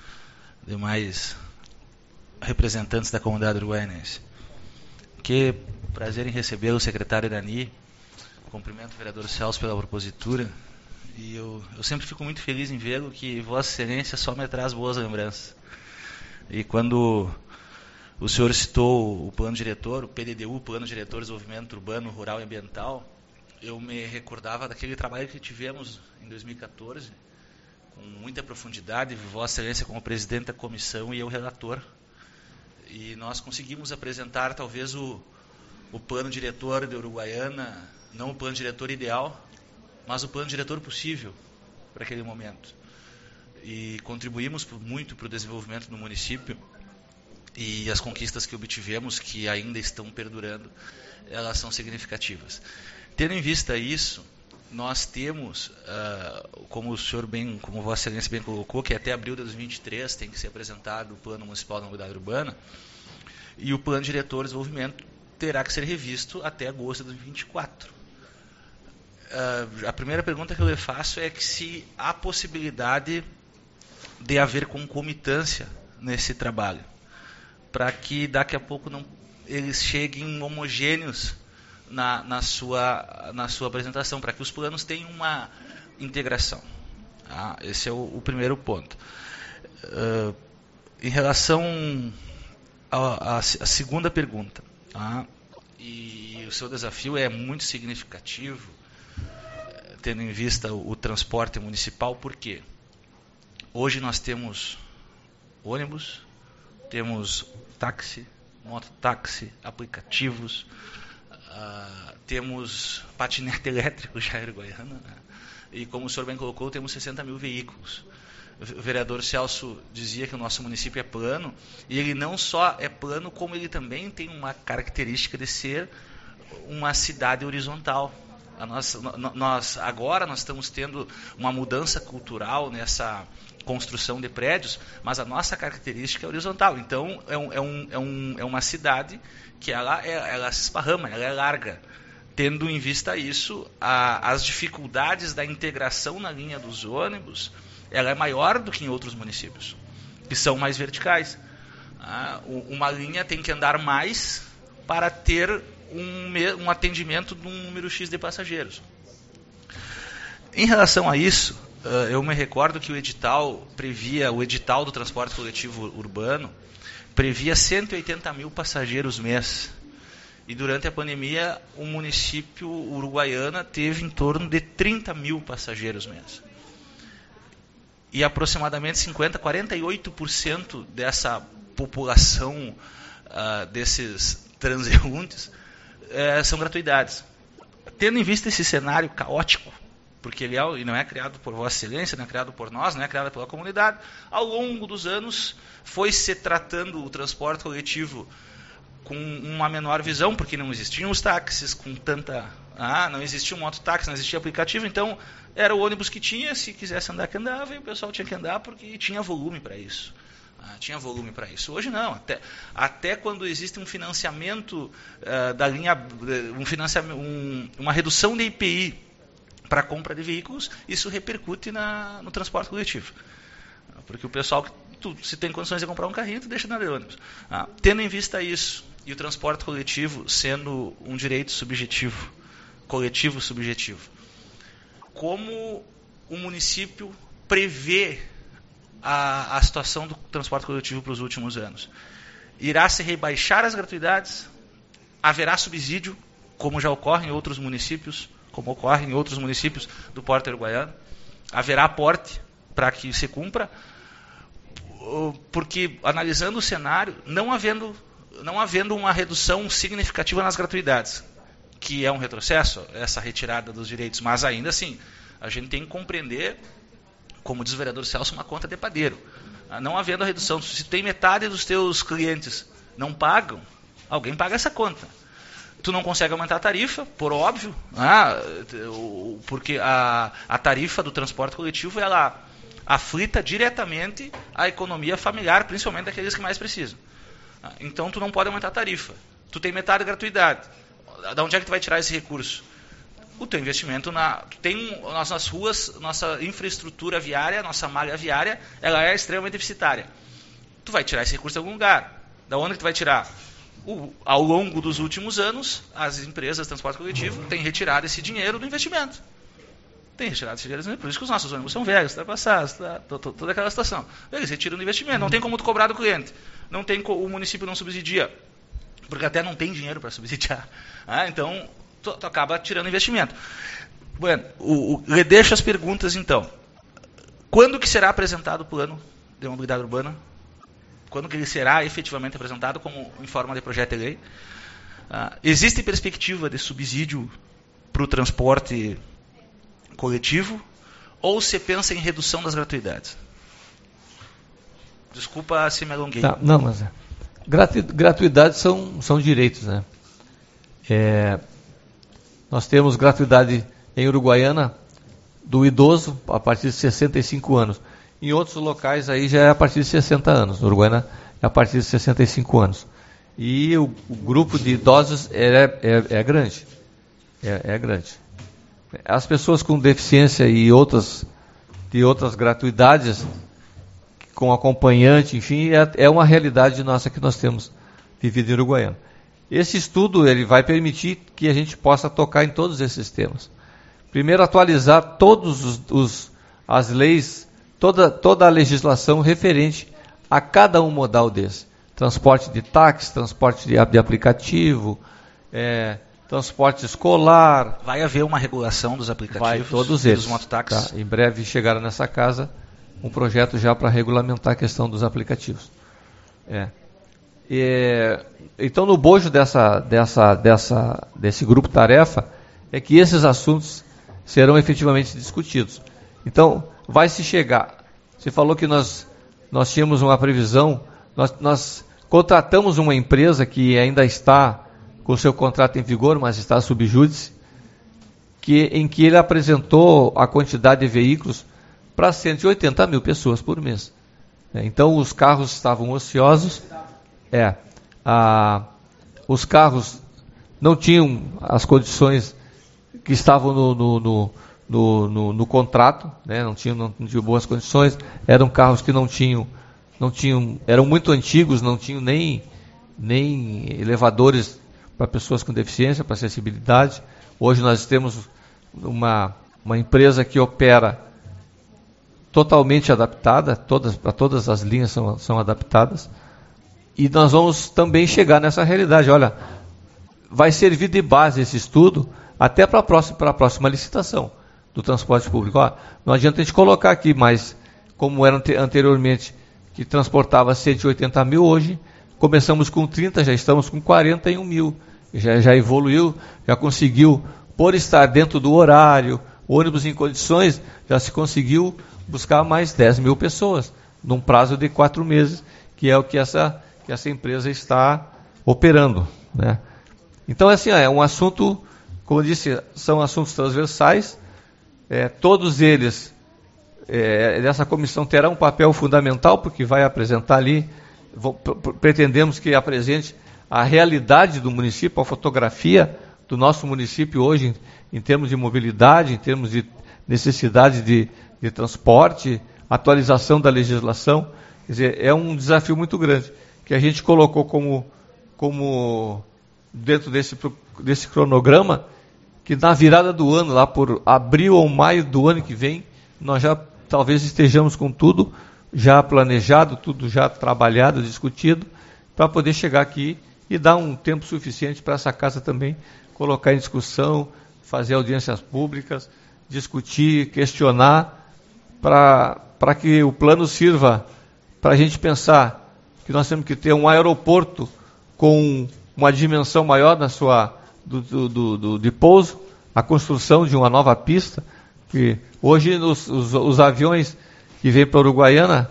demais representantes da comunidade uruguaianense. Que prazer em receber o secretário Irani, cumprimento o vereador Celso pela propositura, e eu, eu sempre fico muito feliz em vê-lo, que Vossa Excelência só me traz boas lembranças. E quando o senhor citou o plano diretor, o P D D U, Plano Diretor de Desenvolvimento Urbano, Rural e Ambiental, eu me recordava daquele trabalho que tivemos em dois mil e quatorze, com muita profundidade, Vossa Excelência como presidente da comissão e eu relator. E nós conseguimos apresentar talvez o, o plano diretor de Uruguaiana, não o plano diretor ideal, mas o plano diretor possível para aquele momento. E contribuímos muito para o desenvolvimento do município, e as conquistas que obtivemos, que ainda estão perdurando, elas são significativas. Tendo em vista isso, nós temos, uh, como o senhor bem, como Vossa Excelência bem colocou, que até abril de dois mil e vinte e três tem que ser apresentado o Plano Municipal da Mobilidade Urbana, e o Plano Diretor de Desenvolvimento terá que ser revisto até agosto de dois mil e vinte e quatro. Uh, a primeira pergunta que eu lhe faço é que se há possibilidade de haver concomitância nesse trabalho, para que daqui a pouco não, eles cheguem homogêneos na, na, sua, na sua apresentação, para que os planos tenham uma integração. Tá? Esse é o, o primeiro ponto. Uh, em relação à segunda pergunta, tá? E o seu desafio é muito significativo, tendo em vista o, o transporte municipal. Por quê? Hoje nós temos ônibus, temos táxi, mototáxi, aplicativos, uh, temos patinete elétrico já em Uruguaiana, né? E como o senhor bem colocou, temos sessenta mil veículos. O vereador Celso dizia que o nosso município é plano, e ele não só é plano, como ele também tem uma característica de ser uma cidade horizontal. A nossa, nós, agora nós estamos tendo uma mudança cultural nessa construção de prédios, mas a nossa característica é horizontal. Então, é, um, é, um, é, um, é uma cidade que ela, é, ela se esparrama, ela é larga. Tendo em vista isso, a, as dificuldades da integração na linha dos ônibus, ela é maior do que em outros municípios, que são mais verticais. Ah, uma linha tem que andar mais para ter um, um atendimento de um número X de passageiros. Em relação a isso, eu me recordo que o edital previa, o edital do transporte coletivo urbano, previa cento e oitenta mil passageiros mês. E durante a pandemia, o município Uruguaiana teve em torno de trinta mil passageiros mês. E aproximadamente cinquenta, quarenta e oito por cento dessa população, uh, desses transeuntes, uh, são gratuidades. Tendo em vista esse cenário caótico, porque ele é, e não é criado por Vossa Excelência, não é criado por nós, não é criado pela comunidade, ao longo dos anos foi se tratando o transporte coletivo com uma menor visão, porque não existiam os táxis com tanta... Ah, não existia um mototáxi, não existia aplicativo, então era o ônibus que tinha, se quisesse andar que andava, e o pessoal tinha que andar porque tinha volume para isso. Ah, tinha volume para isso. Hoje não, até, até quando existe um financiamento uh, da linha, um financiamento, um, uma redução de I P I para a compra de veículos, isso repercute na, no transporte coletivo. Porque o pessoal, tu, se tem condições de comprar um carrinho, tu deixa andar de ônibus. Ah, tendo em vista isso, e o transporte coletivo sendo um direito subjetivo, coletivo subjetivo, como o município prevê a, a situação do transporte coletivo para os últimos anos? Irá se rebaixar as gratuidades? Haverá subsídio, como já ocorre em outros municípios, como ocorre em outros municípios do Porto Uruguaiano? Haverá aporte para que se cumpra? Porque, analisando o cenário, não havendo, não havendo uma redução significativa nas gratuidades, que é um retrocesso, essa retirada dos direitos, mas ainda assim, a gente tem que compreender, como diz o vereador Celso, uma conta de padeiro. Não havendo a redução, se tem metade dos teus clientes não pagam, alguém paga essa conta. Tu não consegue aumentar a tarifa, por óbvio, ah, porque a, a tarifa do transporte coletivo, ela aflita diretamente a economia familiar, principalmente daqueles que mais precisam. Então, tu não pode aumentar a tarifa. Tu tem metade de gratuidade. Da onde é que tu vai tirar esse recurso? O teu investimento na... Tu tem nas nossas ruas, nossa infraestrutura viária, nossa malha viária, ela é extremamente deficitária. Tu vai tirar esse recurso de algum lugar. Da onde que tu vai tirar? O, ao longo dos últimos anos, as empresas de transporte coletivo têm retirado esse dinheiro do investimento. Tem retirado esse dinheiro do investimento. Por isso que os nossos ônibus são velhos, ultrapassados, tá, toda aquela situação. Eles retiram do investimento. Não tem como tu cobrar do cliente. Não tem, o município não subsidia. Porque até não tem dinheiro para subsidiar. Ah, então, tu, tu acaba tirando investimento. Bueno, o, o, deixo as perguntas, então. Quando que será apresentado o plano de mobilidade urbana? Quando que ele será efetivamente apresentado como em forma de projeto de lei? Ah, existe perspectiva de subsídio para o transporte coletivo? Ou se pensa em redução das gratuidades? Desculpa se me alonguei. Tá, não, mas... É. Gratuidades são, são direitos, né? É, nós temos gratuidade em Uruguaiana do idoso a partir de sessenta e cinco anos. Em outros locais aí já é a partir de sessenta anos. No Uruguaiana é a partir de sessenta e cinco anos. E o, o grupo de idosos é, é, é grande. É, é grande. As pessoas com deficiência e outras, de outras gratuidades, com acompanhante, enfim, é, é uma realidade nossa que nós temos vivido em Uruguaiana. Esse estudo ele vai permitir que a gente possa tocar em todos esses temas. Primeiro, atualizar todos os, os as leis, toda, toda a legislação referente a cada um modal desse. Transporte de táxi, transporte de, de aplicativo, é, transporte escolar. Vai haver uma regulação dos aplicativos, vai, todos eles, dos mototáxis? Tá, em breve chegará nessa casa um projeto já para regulamentar a questão dos aplicativos. É. É, então, no bojo dessa, dessa, dessa, desse grupo-tarefa, é que esses assuntos serão efetivamente discutidos. Então, vai se chegar. Você falou que nós, nós tínhamos uma previsão, nós, nós contratamos uma empresa que ainda está com o seu contrato em vigor, mas está sob júdice, que, em que ele apresentou a quantidade de veículos para cento e oitenta mil pessoas por mês. Então, os carros estavam ociosos, é, a, os carros não tinham as condições que estavam no, no, no, no, no, no contrato, né? não, tinham, não, não tinham boas condições, eram carros que não tinham, não tinham, eram muito antigos, não tinham nem, nem elevadores para pessoas com deficiência, para acessibilidade. Hoje nós temos uma, uma empresa que opera totalmente adaptada, todas, para todas as linhas são, são adaptadas, e nós vamos também chegar nessa realidade. Olha, vai servir de base esse estudo até para a próxima, para a próxima licitação do transporte público. Ó, não adianta a gente colocar aqui, mas como era anteriormente, que transportava cento e oitenta mil, hoje começamos com trinta, já estamos com quarenta e um mil, já, já evoluiu, já conseguiu, por estar dentro do horário, ônibus em condições, já se conseguiu buscar mais dez mil pessoas, num prazo de quatro meses, que é o que essa, que essa empresa está operando, né? Então, assim, é um assunto, como eu disse, são assuntos transversais, é, todos eles, é, essa comissão terá um papel fundamental, porque vai apresentar ali, vou, pretendemos que apresente a realidade do município, a fotografia do nosso município hoje, em, em termos de mobilidade, em termos de necessidade de, de transporte, atualização da legislação. Quer dizer, é um desafio muito grande, que a gente colocou como, como dentro desse, desse cronograma, que na virada do ano, lá por abril ou maio do ano que vem, nós já talvez estejamos com tudo já planejado, tudo já trabalhado, discutido, para poder chegar aqui e dar um tempo suficiente para essa casa também colocar em discussão, fazer audiências públicas, discutir, questionar, para que o plano sirva para a gente pensar que nós temos que ter um aeroporto com uma dimensão maior na sua, do, do, do, de pouso, a construção de uma nova pista, que hoje os, os, os aviões que vêm para a Uruguaiana,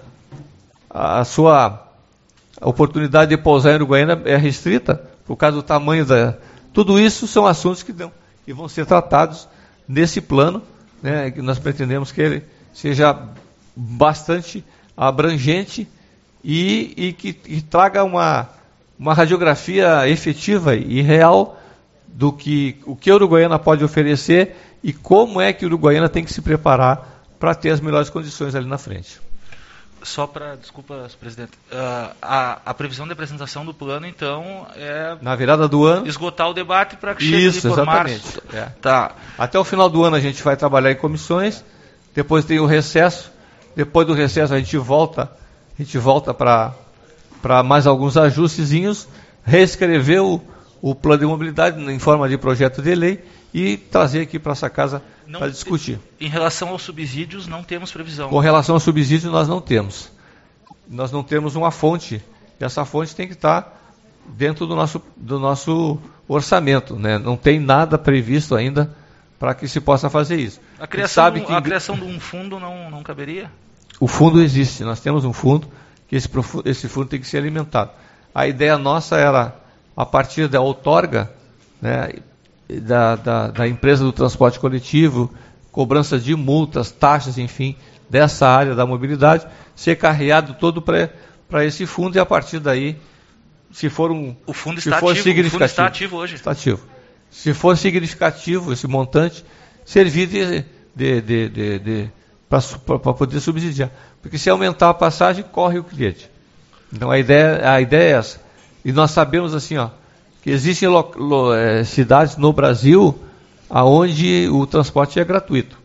a, a sua oportunidade de pousar em Uruguaiana é restrita, por causa do tamanho da... Tudo isso são assuntos que, dão, que vão ser tratados nesse plano, né, que nós pretendemos que ele seja bastante abrangente e, e que e traga uma, uma radiografia efetiva e real do que o que a Uruguaiana pode oferecer e como é que a Uruguaiana tem que se preparar para ter as melhores condições ali na frente. Só para, desculpa, presidente, uh, a, a previsão de apresentação do plano, então, é... na virada do ano... esgotar o debate para que chegue Isso, por exatamente. março. É. Tá. Até o final do ano a gente vai trabalhar em comissões, depois tem o recesso, depois do recesso a gente volta, a gente volta para mais alguns ajustezinhos, reescrever o, o plano de mobilidade em forma de projeto de lei e trazer aqui para essa casa para discutir. Em relação aos subsídios, não temos previsão. Com relação ao subsídio, nós não temos. Nós não temos uma fonte. E essa fonte tem que estar dentro do nosso, do nosso orçamento, né? Não tem nada previsto ainda para que se possa fazer isso. A criação, sabe de, um, que... a criação de um fundo não, não caberia? O fundo existe. Nós temos um fundo, que esse, esse fundo tem que ser alimentado. A ideia nossa era, a partir da outorga, né, Da, da, da empresa do transporte coletivo, cobrança de multas, taxas, enfim, dessa área da mobilidade, ser carreado todo para esse fundo e a partir daí, se for um... O fundo se está for ativo, significativo, o fundo está ativo hoje. Está ativo. Se for significativo esse montante, servir de, de, de, de, de, para poder subsidiar. Porque se aumentar a passagem, corre o cliente. Então a ideia, a ideia é essa. E nós sabemos assim, ó, que existem lo, lo, é, cidades no Brasil onde o transporte é gratuito.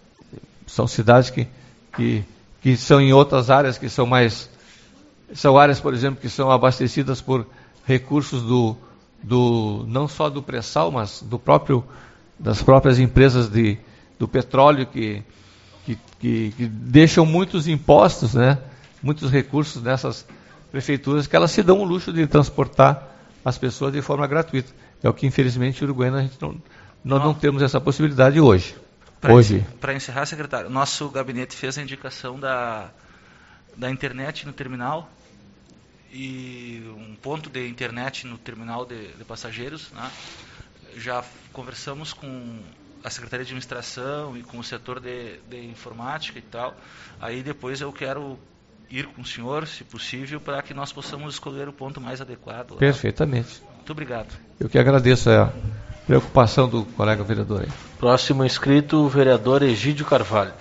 São cidades que, que, que são em outras áreas que são mais... São áreas, por exemplo, que são abastecidas por recursos do, do não só do pré-sal, mas do próprio, das próprias empresas de, do petróleo que, que, que, que deixam muitos impostos, né? Muitos recursos nessas, prefeituras que elas se dão o luxo de transportar as pessoas de forma gratuita. É o que, infelizmente, em Uruguaiana a gente não, nós não temos essa possibilidade hoje. Para hoje. encerrar, secretário, nosso gabinete fez a indicação da, da internet no terminal e um ponto de internet no terminal de, de passageiros, né? Já conversamos com a Secretaria de Administração e com o setor de, de informática e tal. Aí depois eu quero ir com o senhor, se possível, para que nós possamos escolher o ponto mais adequado. Lá. Perfeitamente. Muito obrigado. Eu que agradeço a preocupação do colega vereador aí. Próximo inscrito, o vereador Egídio Carvalho.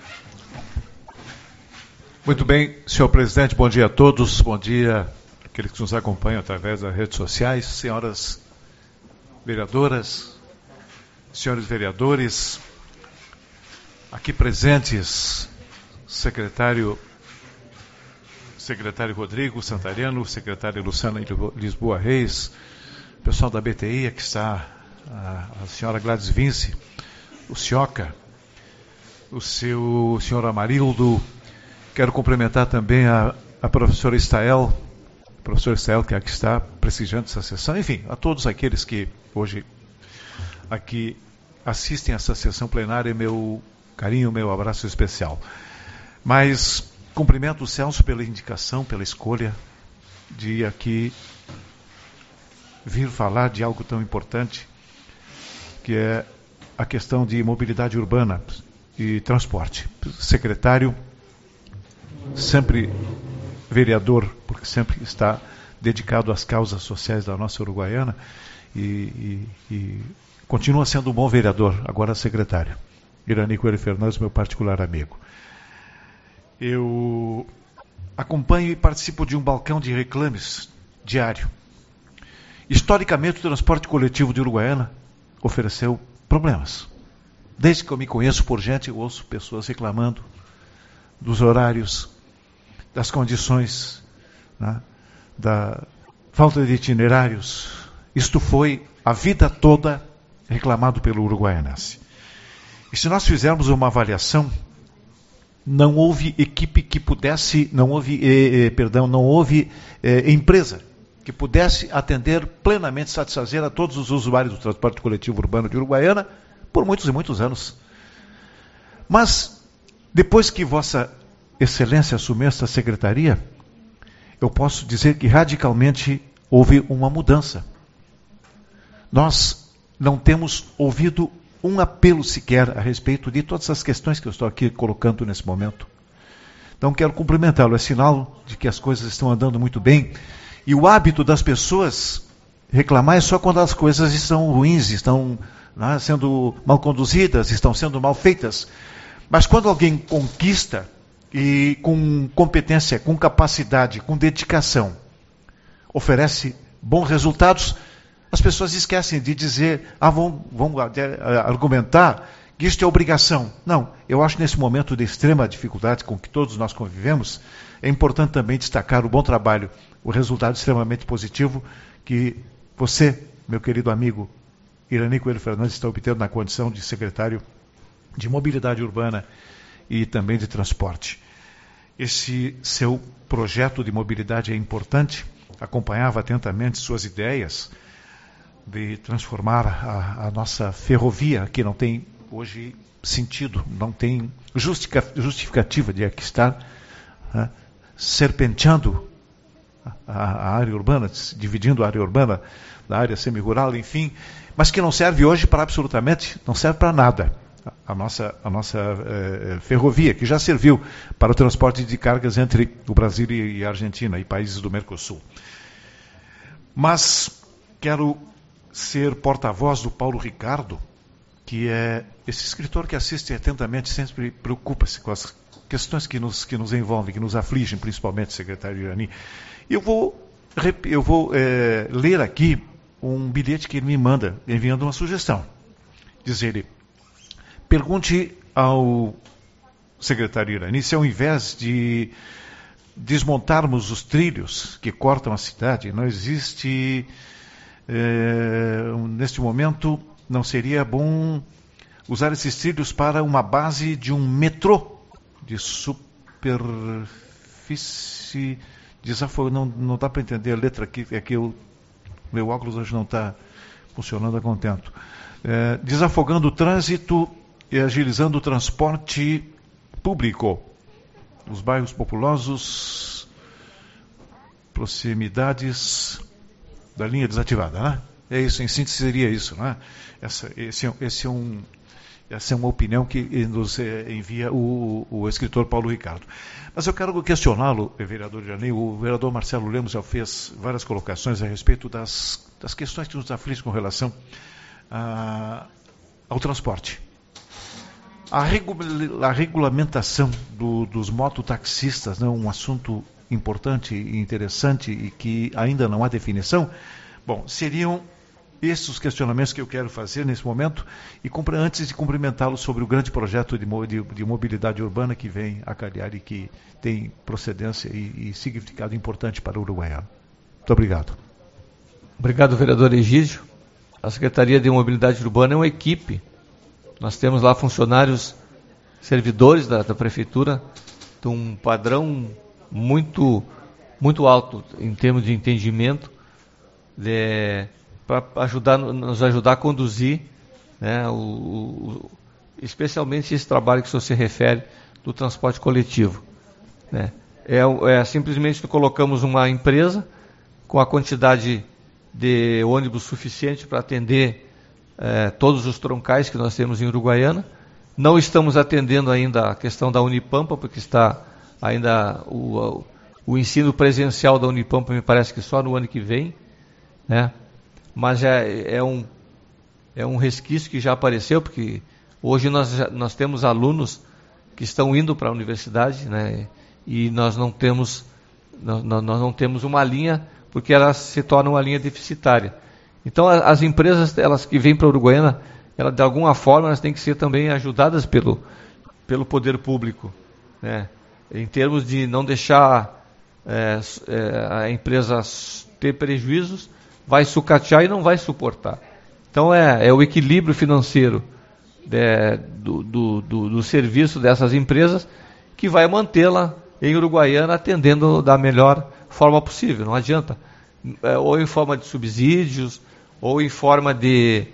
Muito bem, senhor presidente, bom dia a todos, bom dia àqueles que nos acompanham através das redes sociais, senhoras vereadoras, senhores vereadores, aqui presentes, secretário, secretário Rodrigo Santariano, secretária Luciana Lisboa Reis, pessoal da B T I, aqui está a, a senhora Gladys Vince, o Cioca, o seu o senhor Amarildo. Quero cumprimentar também a, a professora Estael, a professora Estael, que aqui está prestigiando essa sessão, enfim, a todos aqueles que hoje aqui assistem a essa sessão plenária, meu carinho, meu abraço especial. Mas cumprimento o Celso pela indicação, pela escolha de aqui vir falar de algo tão importante, que é a questão de mobilidade urbana e transporte. Secretário, sempre vereador, porque sempre está dedicado às causas sociais da nossa Uruguaiana e, e, e continua sendo um bom vereador, agora secretário. Irani Coelho Fernandes, meu particular amigo. Eu acompanho e participo de um balcão de reclames diário. Historicamente, o transporte coletivo de Uruguaiana ofereceu problemas. Desde que eu me conheço por gente, eu ouço pessoas reclamando dos horários, das condições, né, da falta de itinerários. Isto foi a vida toda reclamado pelo uruguaianense. E se nós fizermos uma avaliação, não houve equipe que pudesse, não houve, eh, eh, perdão, não houve eh, empresa que pudesse atender plenamente, satisfazer a todos os usuários do transporte coletivo urbano de Uruguaiana por muitos e muitos anos. Mas, depois que Vossa Excelência assumiu esta secretaria, eu posso dizer que radicalmente houve uma mudança. Nós não temos ouvido um apelo sequer a respeito de todas as questões que eu estou aqui colocando nesse momento. Então quero cumprimentá-lo, é sinal de que as coisas estão andando muito bem. E o hábito das pessoas reclamar é só quando as coisas estão ruins, estão, né, sendo mal conduzidas, estão sendo mal feitas. Mas quando alguém conquista e com competência, com capacidade, com dedicação, oferece bons resultados, as pessoas esquecem de dizer, ah, vão, vão argumentar que isto é obrigação. Não, eu acho que nesse momento de extrema dificuldade com que todos nós convivemos, é importante também destacar o bom trabalho, o resultado extremamente positivo que você, meu querido amigo Irani Coelho Fernandes, está obtendo na condição de secretário de Mobilidade Urbana e também de Transporte. Esse seu projeto de mobilidade é importante, acompanhava atentamente suas ideias de transformar a, a nossa ferrovia, que não tem hoje sentido, não tem justificativa de aqui estar, né, serpenteando a, a área urbana, dividindo a área urbana da área semi-rural, enfim, mas que não serve hoje para absolutamente, não serve para nada. A nossa, a nossa eh, ferrovia, que já serviu para o transporte de cargas entre o Brasil e a Argentina e países do Mercosul. Mas quero ser porta-voz do Paulo Ricardo, que é esse escritor que assiste atentamente, sempre preocupa-se com as questões que nos, que nos envolvem, que nos afligem, principalmente, secretário Irani. Eu vou, eu vou é, ler aqui um bilhete que ele me manda, enviando uma sugestão. Diz ele, pergunte ao secretário Irani se ao invés de desmontarmos os trilhos que cortam a cidade, não existe... É, neste momento, não seria bom usar esses trilhos para uma base de um metrô de superfície Desafogando, não, não dá para entender a letra aqui, é que o meu óculos hoje não está funcionando a contento. É, desafogando o trânsito e agilizando o transporte público. Os bairros populosos, proximidades da linha desativada, né? É isso, em síntese seria isso, né? Essa, esse, esse é um, essa é uma opinião que nos é, envia o, o escritor Paulo Ricardo. Mas eu quero questioná-lo, vereador Janei. O vereador Marcelo Lemos já fez várias colocações a respeito das, das questões que nos afligem com relação a, ao transporte. A, regu, a regulamentação do, dos mototaxistas, né, um assunto importante e interessante e que ainda não há definição. Bom, seriam esses os questionamentos que eu quero fazer nesse momento, e antes de cumprimentá-lo sobre o grande projeto de, de, de mobilidade urbana que vem a calhar e que tem procedência e, e significado importante para o Uruguaiano. Muito obrigado. Obrigado, vereador Egídio. A Secretaria de Mobilidade Urbana é uma equipe. Nós temos lá funcionários, servidores da, da Prefeitura, de um padrão muito, muito alto em termos de entendimento, para ajudar, nos ajudar a conduzir, né, o, o, especialmente esse trabalho que o senhor se refere do transporte coletivo. Né. É, é simplesmente colocamos uma empresa com a quantidade de ônibus suficiente para atender é, todos os troncais que nós temos em Uruguaiana. Não estamos atendendo ainda a questão da Unipampa, porque está ainda o, o ensino presencial da Unipampa, me parece que só no ano que vem, né? Mas é, é, um, é um resquício que já apareceu, porque hoje nós, nós temos alunos que estão indo para a universidade, né? E nós não temos, nós, nós não temos uma linha, porque ela se torna uma linha deficitária. Então as empresas, elas que vêm para a Uruguaiana, elas, de alguma forma, elas têm que ser também ajudadas pelo, pelo poder público, né? Em termos de não deixar é, é, a empresa ter prejuízos, vai sucatear e não vai suportar. Então é, é o equilíbrio financeiro de, do, do, do, do serviço dessas empresas que vai mantê-la em Uruguaiana atendendo da melhor forma possível. Não adianta, é, ou em forma de subsídios, ou em forma de,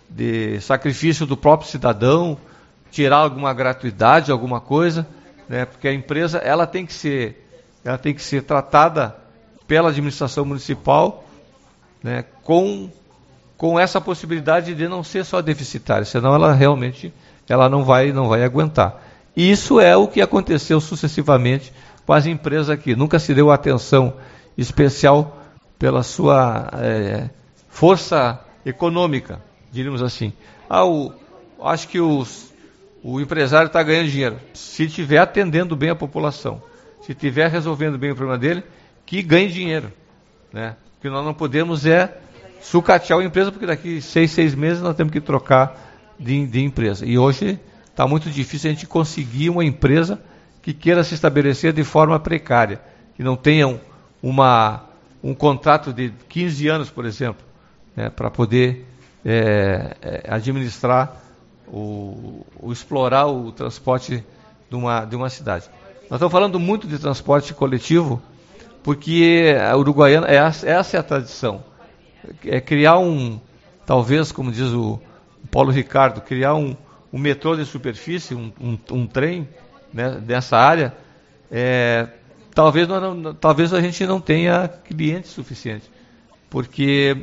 de sacrifício do próprio cidadão, tirar alguma gratuidade, alguma coisa, né, porque a empresa ela tem que ser, ela tem que ser tratada pela administração municipal, né, com, com essa possibilidade de não ser só deficitária, senão ela realmente ela não vai, não vai aguentar. E isso é o que aconteceu sucessivamente com as empresas aqui. Nunca se deu atenção especial pela sua é, força econômica, diríamos assim. Ah, o, acho que os, o empresário está ganhando dinheiro. Se estiver atendendo bem a população, se estiver resolvendo bem o problema dele, que ganhe dinheiro, né? O que nós não podemos é sucatear a empresa, porque daqui seis, seis meses nós temos que trocar de, de empresa. E hoje está muito difícil a gente conseguir uma empresa que queira se estabelecer de forma precária, que não tenha uma, um contrato de quinze anos, por exemplo, né, para poder é, é, administrar, o, o explorar o transporte de uma, de uma cidade. Nós estamos falando muito de transporte coletivo, porque a Uruguaiana, essa é a tradição. É criar um, talvez, como diz o Paulo Ricardo, criar um, um metrô de superfície, um, um, um trem, né, dessa área. É, talvez, não, talvez a gente não tenha clientes suficientes, porque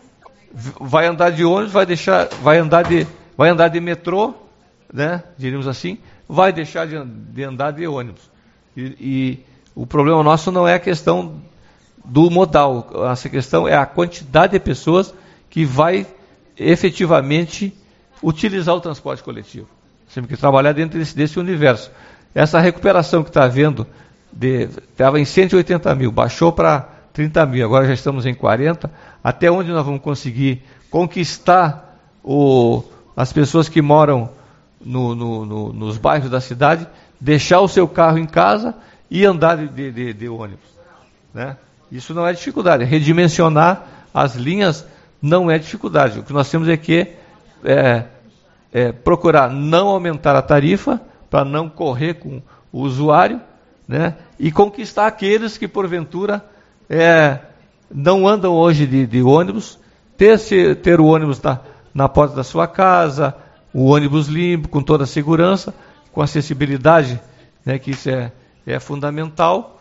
vai andar de ônibus, vai deixar, vai andar de, vai andar de metrô, né, diríamos assim, vai deixar de, de andar de ônibus. E, e o problema nosso não é a questão do modal, essa questão é a quantidade de pessoas que vai efetivamente utilizar o transporte coletivo. Temos que trabalhar dentro desse, desse universo. Essa recuperação que está havendo, estava em cento e oitenta mil, baixou para trinta mil, agora já estamos em quarenta, até onde nós vamos conseguir conquistar o, as pessoas que moram no, no, no, nos bairros da cidade, deixar o seu carro em casa e andar de, de, de ônibus, né? Isso não é dificuldade. Redimensionar as linhas não é dificuldade. O que nós temos é que é, é, procurar não aumentar a tarifa para não correr com o usuário, né? E conquistar aqueles que, porventura, é, não andam hoje de, de ônibus, ter, ter o ônibus na, na porta da sua casa, o ônibus limpo, com toda a segurança, com acessibilidade, né, que isso é, é fundamental,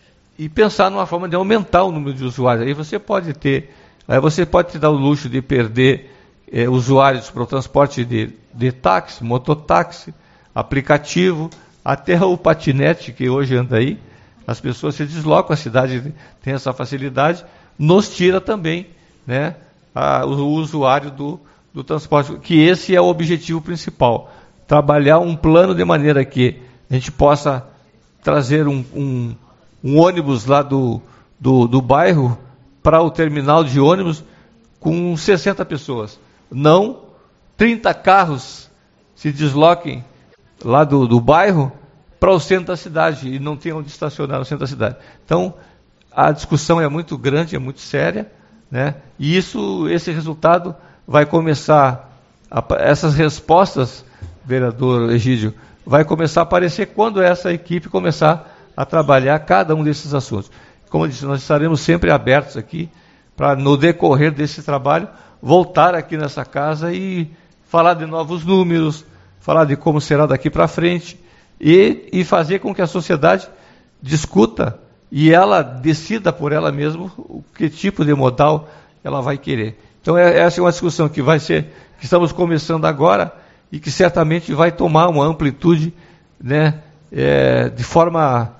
e pensar numa forma de aumentar o número de usuários. Aí você pode ter, aí você pode te dar o luxo de perder é, usuários para o transporte de, de táxi, mototáxi, aplicativo, até o patinete que hoje anda aí. As pessoas se deslocam, a cidade tem essa facilidade, nos tira também, né, a, o, o usuário do, do transporte, que esse é o objetivo principal. Trabalhar um plano de maneira que a gente possa trazer um, um, um ônibus lá do, do, do bairro para o terminal de ônibus com sessenta pessoas. Não trinta carros se desloquem lá do, do bairro para o centro da cidade e não tenham onde estacionar no centro da cidade. Então, a discussão é muito grande, é muito séria, né? E isso, esse resultado vai começar, a, essas respostas, vereador Egídio, vai começar a aparecer quando essa equipe começar a trabalhar cada um desses assuntos. Como eu disse, nós estaremos sempre abertos aqui para, no decorrer desse trabalho, voltar aqui nessa casa e falar de novos números, falar de como será daqui para frente e, e fazer com que a sociedade discuta e ela decida por ela mesma o que tipo de modal ela vai querer. Então é, essa é uma discussão que vai ser, que estamos começando agora e que certamente vai tomar uma amplitude, né, é, de forma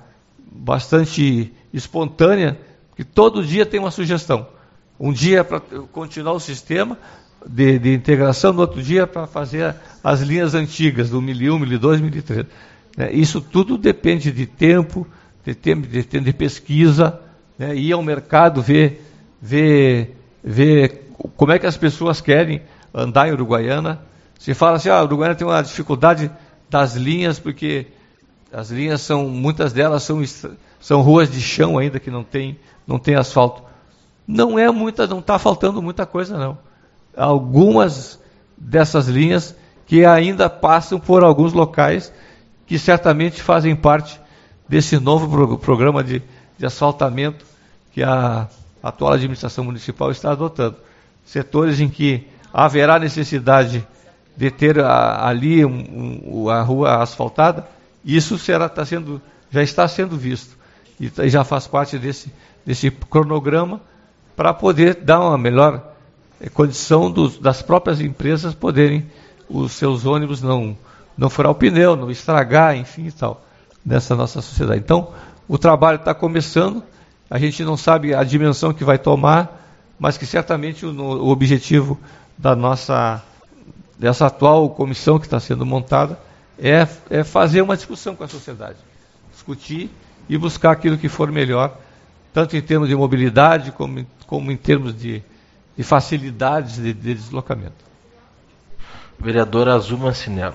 bastante espontânea, porque todo dia tem uma sugestão. Um dia é para continuar o sistema de, de integração, no outro dia é para fazer as linhas antigas, do mil e um, mil e dois, mil e três. É, isso tudo depende de tempo, de tempo de, de pesquisa, né, ir ao mercado, ver, ver, ver como é que as pessoas querem andar em Uruguaiana. Se fala assim, ah, Uruguaiana tem uma dificuldade das linhas, porque as linhas são, muitas delas são, são ruas de chão ainda, que não tem, não tem asfalto. Não é muita, não está faltando muita coisa, não. Algumas dessas linhas que ainda passam por alguns locais que certamente fazem parte desse novo pro, programa de, de asfaltamento que a atual administração municipal está adotando. Setores em que haverá necessidade de ter a, ali um, um, a rua asfaltada, isso será, tá sendo, já está sendo visto e já faz parte desse, desse cronograma para poder dar uma melhor eh, condição dos, das próprias empresas poderem os seus ônibus não, não furar o pneu, não estragar, enfim e tal, nessa nossa sociedade. Então, o trabalho está começando, a gente não sabe a dimensão que vai tomar, mas que certamente o, o objetivo da nossa, dessa atual comissão que está sendo montada é, é fazer uma discussão com a sociedade, discutir e buscar aquilo que for melhor, tanto em termos de mobilidade, como, como em termos de, de facilidades de, de deslocamento. Vereadora Azuma Cinello.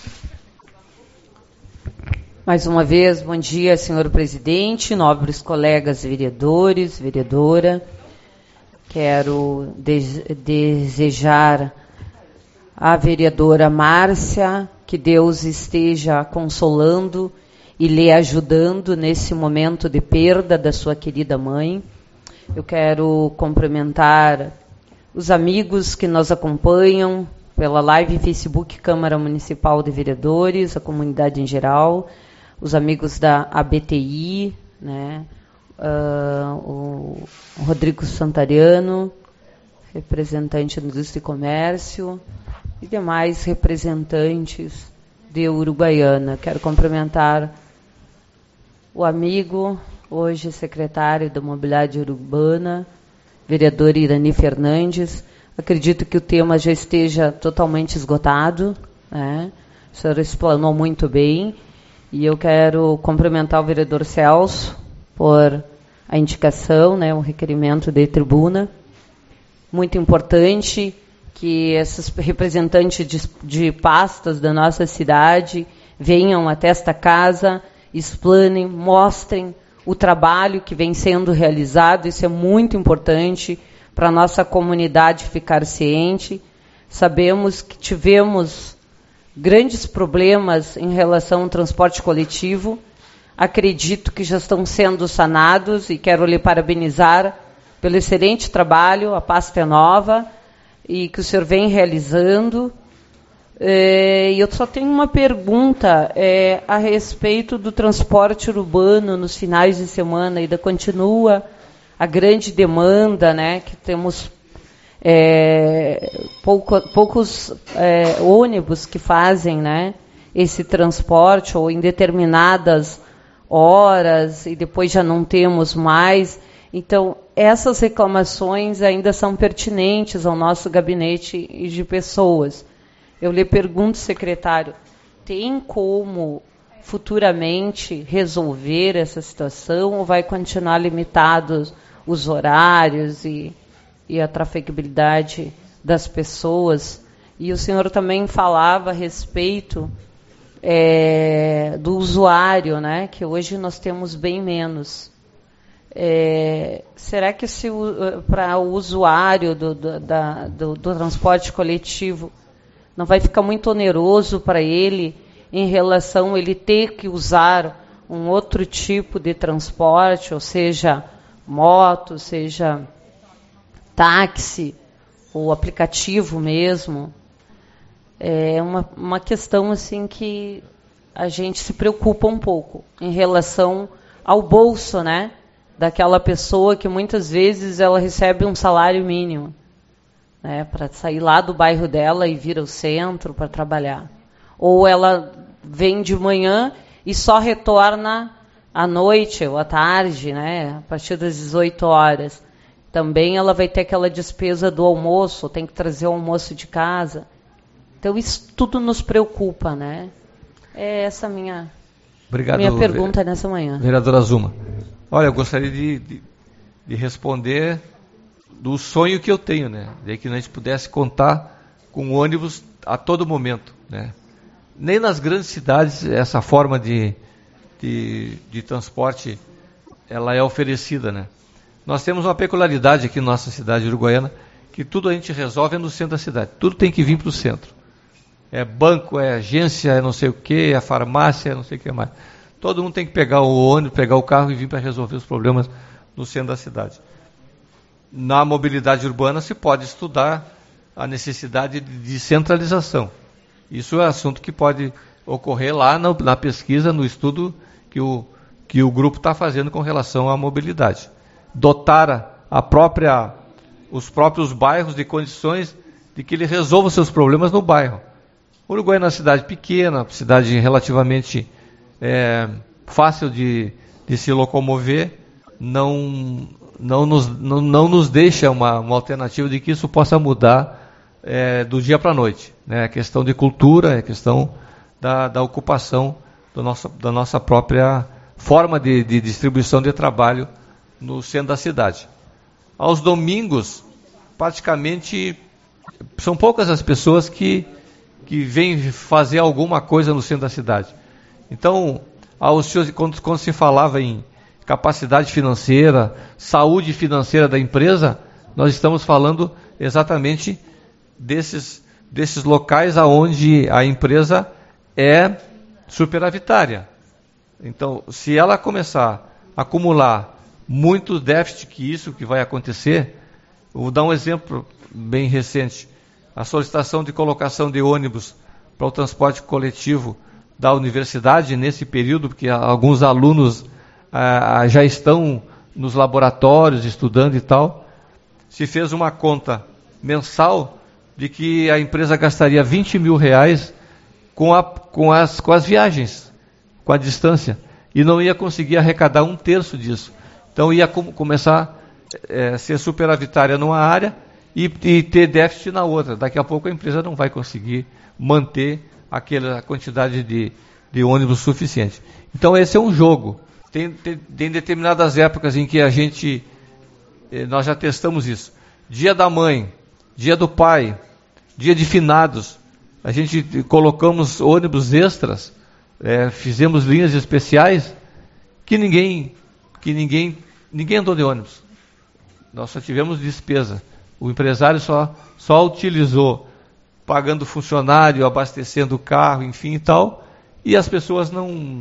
Mais uma vez, bom dia, senhor presidente, nobres colegas vereadores, vereadora. Quero de- desejar à vereadora Márcia que Deus esteja consolando e lhe ajudando nesse momento de perda da sua querida mãe. Eu quero cumprimentar os amigos que nos acompanham pela live Facebook Câmara Municipal de Vereadores, a comunidade em geral, os amigos da A B T I, né, uh, o Rodrigo Santariano, representante do Indústria e Comércio, e demais representantes de Uruguaiana. Quero cumprimentar o amigo, hoje secretário da Mobilidade Urbana, vereador Irani Fernandes. Acredito que o tema já esteja totalmente esgotado, né? O senhor explanou muito bem. E eu quero cumprimentar o vereador Celso por a indicação, né, um requerimento de tribuna. Muito importante que esses representantes de, de pastas da nossa cidade venham até esta casa, explanem, mostrem o trabalho que vem sendo realizado. Isso é muito importante para a nossa comunidade ficar ciente. Sabemos que tivemos grandes problemas em relação ao transporte coletivo. acredito que já estão sendo sanados e quero lhe parabenizar pelo excelente trabalho, a pasta é nova e que o senhor vem realizando. E eu só tenho uma pergunta é, a respeito do transporte urbano nos finais de semana. Ainda continua a grande demanda, né, que temos é, pouco, poucos é, ônibus que fazem, né, esse transporte, ou em determinadas horas, e depois já não temos mais. Então, essas reclamações ainda são pertinentes ao nosso gabinete de pessoas. Eu lhe pergunto, secretário, tem como futuramente resolver essa situação ou vai continuar limitados os horários e, e a trafegabilidade das pessoas? E o senhor também falava a respeito é, do usuário, né, que hoje nós temos bem menos. É, será que se para o usuário do, do, da, do, do transporte coletivo não vai ficar muito oneroso para ele em relação a ele ter que usar um outro tipo de transporte, ou seja, moto, seja táxi, ou aplicativo mesmo? É uma, uma questão assim que a gente se preocupa um pouco em relação ao bolso, né, daquela pessoa que muitas vezes ela recebe um salário mínimo, né, para sair lá do bairro dela e vir ao centro para trabalhar. Ou ela vem de manhã e só retorna à noite ou à tarde, né, a partir das dezoito horas. Também ela vai ter aquela despesa do almoço, tem que trazer o almoço de casa. Então, isso tudo nos preocupa, né? É essa a minha, Obrigado, minha pergunta nessa manhã. Vereadora Zuma. Olha, eu gostaria de, de, de responder do sonho que eu tenho, né? De que a gente pudesse contar com ônibus a todo momento, né? Nem nas grandes cidades essa forma de, de, de transporte ela é oferecida, né? Nós temos uma peculiaridade aqui na nossa cidade uruguaiana, que tudo a gente resolve no centro da cidade. Tudo tem que vir para o centro. É banco, é agência, é não sei o que, é farmácia, é não sei o que mais. Todo mundo tem que pegar o ônibus, pegar o carro e vir para resolver os problemas no centro da cidade. Na mobilidade urbana se pode estudar a necessidade de centralização. Isso é assunto que pode ocorrer lá na, na pesquisa, no estudo que o, que o grupo está fazendo com relação à mobilidade. Dotar a própria, os próprios bairros de condições de que ele resolva os seus problemas no bairro. O Uruguai é uma cidade pequena, cidade relativamente é, fácil de, de se locomover, não... Não nos, não, não nos deixa uma, uma alternativa de que isso possa mudar é, do dia para a noite. Né? É questão de cultura, é questão da, da ocupação do nosso, da nossa própria forma de, de distribuição de trabalho no centro da cidade. Aos domingos, praticamente, são poucas as pessoas que, que vêm fazer alguma coisa no centro da cidade. Então, aos, quando, quando se falava em capacidade financeira, saúde financeira da empresa, nós estamos falando exatamente desses, desses locais aonde a empresa é superavitária. Então, se ela começar a acumular muito déficit, que isso que vai acontecer, eu vou dar um exemplo bem recente. A solicitação de colocação de ônibus para o transporte coletivo da universidade nesse período, porque alguns alunos Ah, já estão nos laboratórios estudando e tal, se fez uma conta mensal de que a empresa gastaria vinte mil reais com, a, com, as, com as viagens, com a distância, e não ia conseguir arrecadar um terço disso. Então ia com, começar a é, ser superavitária numa área e, e ter déficit na outra. Daqui a pouco a empresa não vai conseguir manter aquela quantidade de, de ônibus suficiente. Então esse é um jogo. Tem, tem, tem determinadas épocas em que a gente, eh, nós já testamos isso. Dia da mãe, dia do pai, dia de finados, a gente colocamos ônibus extras, eh, fizemos linhas especiais, que ninguém, que ninguém, ninguém andou de ônibus. Nós só tivemos despesa. O empresário só, só utilizou, pagando funcionário, abastecendo o carro, enfim e tal, e as pessoas não...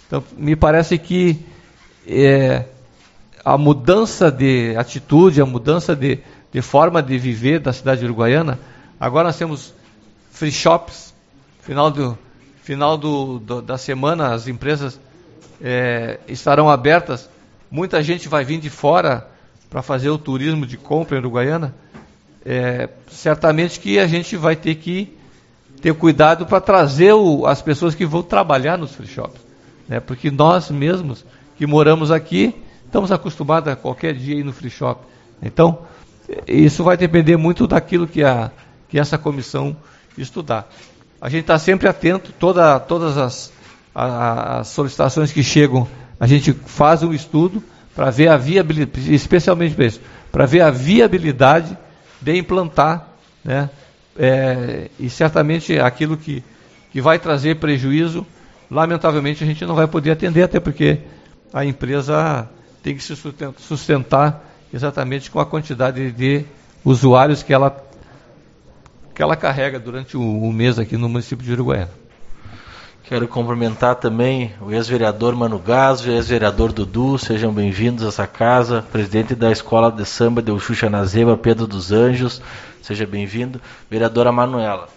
Então, me parece que é, a mudança de atitude, a mudança de, de forma de viver da cidade de Uruguaiana, agora nós temos free shops, final, do, final do, do, da semana as empresas é, estarão abertas, muita gente vai vir de fora para fazer o turismo de compra em Uruguaiana, é, certamente que a gente vai ter que ter cuidado para trazer o, as pessoas que vão trabalhar nos free shops, né? Porque nós mesmos que moramos aqui estamos acostumados a qualquer dia ir no free shop. Então, isso vai depender muito daquilo que, a, que essa comissão estudar. A gente está sempre atento, toda, todas as, a, as solicitações que chegam, a gente faz um estudo para ver a viabilidade, especialmente para isso, para ver a viabilidade de implantar, né? É, e certamente aquilo que, que vai trazer prejuízo, lamentavelmente a gente não vai poder atender, até porque a empresa tem que se sustentar exatamente com a quantidade de usuários que ela, que ela carrega durante o, o mês aqui no município de Uruguaiana. Quero cumprimentar também o ex-vereador Mano Gasio, o ex-vereador Dudu, sejam bem-vindos a essa casa, presidente da Escola de Samba de Uxuxa Nazeba, Pedro dos Anjos, seja bem-vindo. Vereadora Manuela.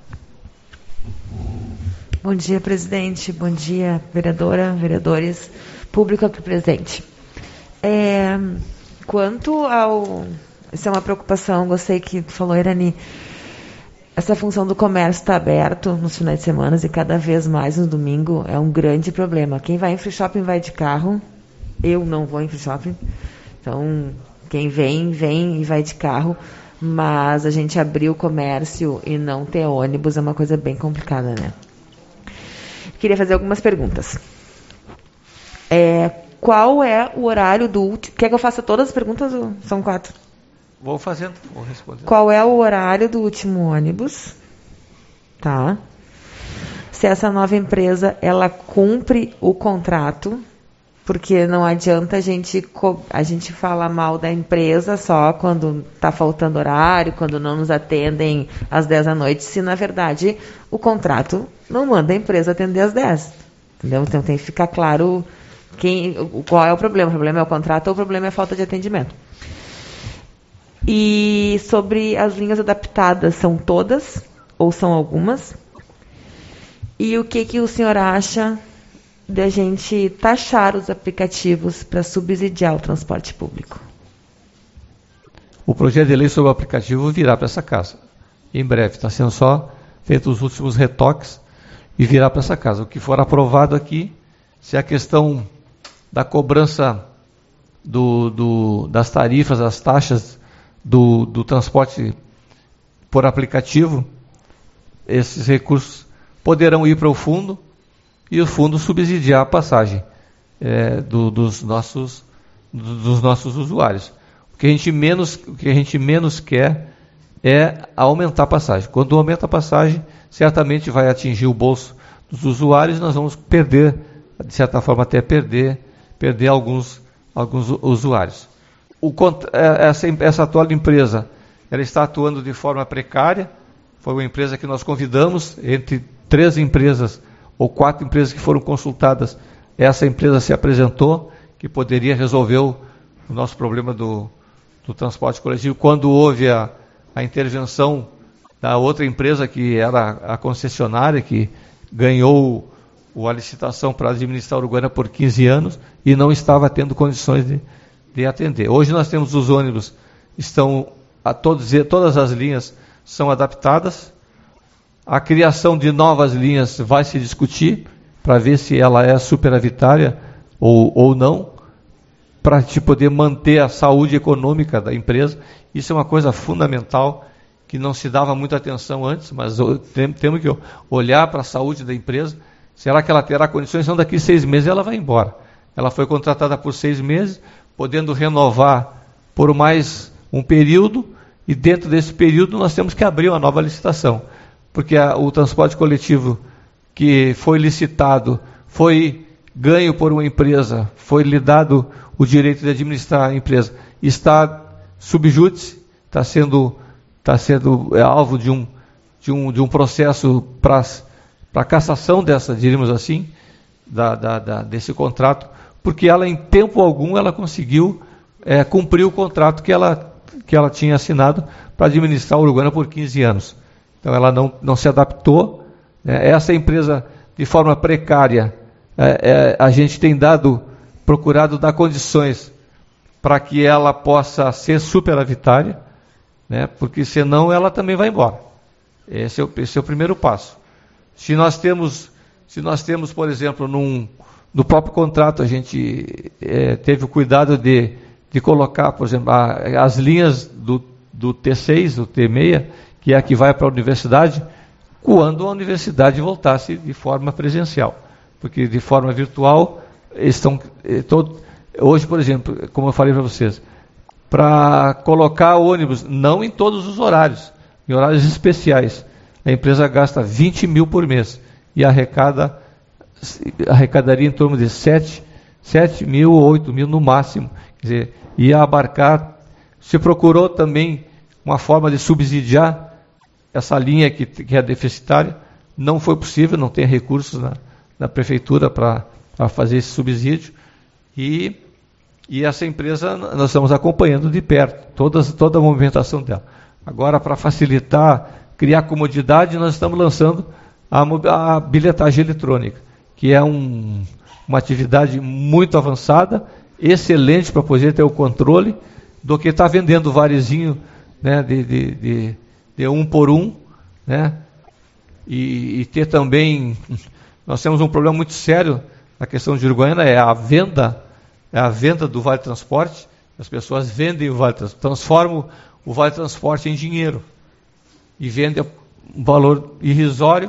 Bom dia, presidente, bom dia, vereadora, vereadores, público aqui presente. É, quanto ao... Isso é uma preocupação, gostei que falou, Irani, essa função do comércio está aberto nos finais de semana e cada vez mais no domingo é um grande problema. Quem vai em free shopping vai de carro, eu não vou em free shopping, então quem vem, vem e vai de carro, mas a gente abrir o comércio e não ter ônibus é uma coisa bem complicada, né? Queria fazer algumas perguntas. É, qual é o horário do último... Quer que eu faça todas as perguntas ou são quatro? Vou fazendo, vou respondendo. Qual é o horário do último ônibus? Tá. Se essa nova empresa, ela cumpre o contrato, porque não adianta a gente, a gente falar mal da empresa só quando está faltando horário, quando não nos atendem às dez da noite, se na verdade o contrato não manda a empresa atender às dez. Entendeu? Então tem que ficar claro quem, qual é o problema. O problema é o contrato ou o problema é a falta de atendimento. E sobre as linhas adaptadas, são todas ou são algumas? E o que, que o senhor acha de a gente taxar os aplicativos para subsidiar o transporte público? O projeto de lei sobre o aplicativo virá para essa casa. Em breve, está sendo só feito os últimos retoques e virá para essa casa. O que for aprovado aqui, se a questão da cobrança do, do, das tarifas, das taxas do, do transporte por aplicativo, esses recursos poderão ir para o fundo e o fundo subsidiar a passagem é, do, dos, nossos, do, dos nossos usuários. O que a gente menos, o que a gente menos quer é aumentar a passagem. Quando aumenta a passagem, certamente vai atingir o bolso dos usuários, nós vamos perder, de certa forma até perder, perder alguns, alguns usuários. O, essa, essa atual empresa, ela está atuando de forma precária, foi uma empresa que nós convidamos, entre três empresas ou quatro empresas que foram consultadas, essa empresa se apresentou, que poderia resolver o, o nosso problema do, do transporte coletivo, quando houve a, a intervenção da outra empresa, que era a concessionária, que ganhou o, a licitação para administrar a Uruguaiana por quinze anos e não estava tendo condições de, de atender. Hoje nós temos os ônibus, estão a todos, todas as linhas são adaptadas. A criação de novas linhas vai se discutir para ver se ela é superavitária ou, ou não, para te poder manter a saúde econômica da empresa. Isso é uma coisa fundamental que não se dava muita atenção antes, mas temos que olhar para a saúde da empresa. Será que ela terá condições? Não, daqui a seis meses ela vai embora. Ela foi contratada por seis meses, podendo renovar por mais um período, e dentro desse período nós temos que abrir uma nova licitação, porque a, o transporte coletivo que foi licitado foi ganho por uma empresa, foi lhe dado o direito de administrar a empresa, está subjúdice, está sendo, está sendo é, alvo de um, de um, de um processo para para cassação dessa, diríamos assim, da, da, da, desse contrato, porque ela, em tempo algum, ela conseguiu é, cumprir o contrato que ela, que ela tinha assinado para administrar a Uruguaiana por quinze anos. Então, ela não, não se adaptou. Né? Essa empresa, de forma precária, é, é, a gente tem dado, procurado dar condições para que ela possa ser superavitária, né? Porque senão ela também vai embora. Esse é o, esse é o primeiro passo. Se nós temos, se nós temos, por exemplo, num, no próprio contrato, a gente é, teve o cuidado de, de colocar, por exemplo, a, as linhas do, do T seis, do T seis, que é a que vai para a universidade, quando a universidade voltasse de forma presencial. Porque de forma virtual, eles estão... É, todo, hoje, por exemplo, como eu falei para vocês, para colocar ônibus, não em todos os horários, em horários especiais, a empresa gasta vinte mil por mês e arrecada, arrecadaria em torno de sete mil ou oito mil no máximo. Quer dizer, ia abarcar. Se procurou também uma forma de subsidiar essa linha que, que é deficitária, não foi possível, não tem recursos na, na prefeitura para fazer esse subsídio. E, e essa empresa nós estamos acompanhando de perto, todas, toda a movimentação dela. Agora, para facilitar, criar comodidade, nós estamos lançando a, a bilhetagem eletrônica, que é um, uma atividade muito avançada, excelente para poder ter o controle do que está vendendo varezinho, né, de, de, de, de um por um, né, e, e ter também, nós temos um problema muito sério na questão de Uruguaiana, é a venda, é a venda do Vale Transporte. As pessoas vendem o Vale Transporte, transformam o Vale Transporte em dinheiro e vendem um valor irrisório,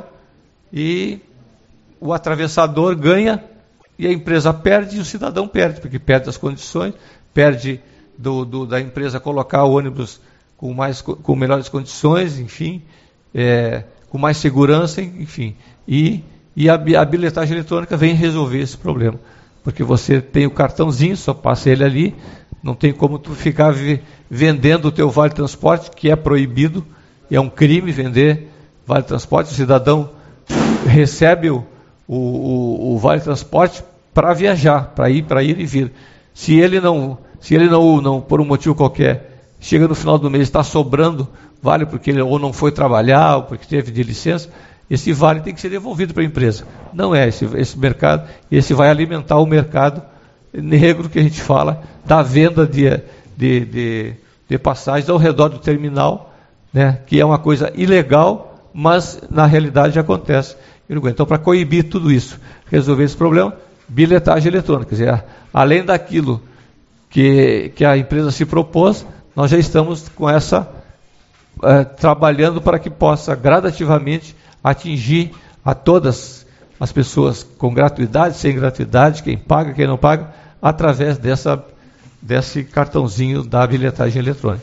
e o atravessador ganha e a empresa perde e o cidadão perde, porque perde as condições, perde do, do, da empresa colocar o ônibus com, mais, com melhores condições, enfim, é, com mais segurança, enfim. E, e a, a bilhetagem eletrônica vem resolver esse problema, porque você tem o cartãozinho, só passa ele ali, não tem como tu ficar vi, vendendo o teu Vale Transporte, que é proibido, é um crime vender Vale Transporte. O cidadão recebe o, o, o, o Vale Transporte para viajar, para ir, para ir e vir. Se ele não, se ele não, não, por um motivo qualquer, chega no final do mês, está sobrando vale porque ele ou não foi trabalhar, ou porque teve de licença, esse vale tem que ser devolvido para a empresa. Não é esse, esse mercado, esse vai alimentar o mercado negro que a gente fala, da venda de, de, de, de passagens ao redor do terminal, né, que é uma coisa ilegal, mas na realidade acontece. Então, para coibir tudo isso, resolver esse problema, bilhetagem eletrônica. Quer dizer, além daquilo que, que a empresa se propôs, nós já estamos com essa, é, trabalhando para que possa gradativamente atingir a todas as pessoas com gratuidade, sem gratuidade, quem paga, quem não paga, através dessa, desse cartãozinho da bilhetagem eletrônica.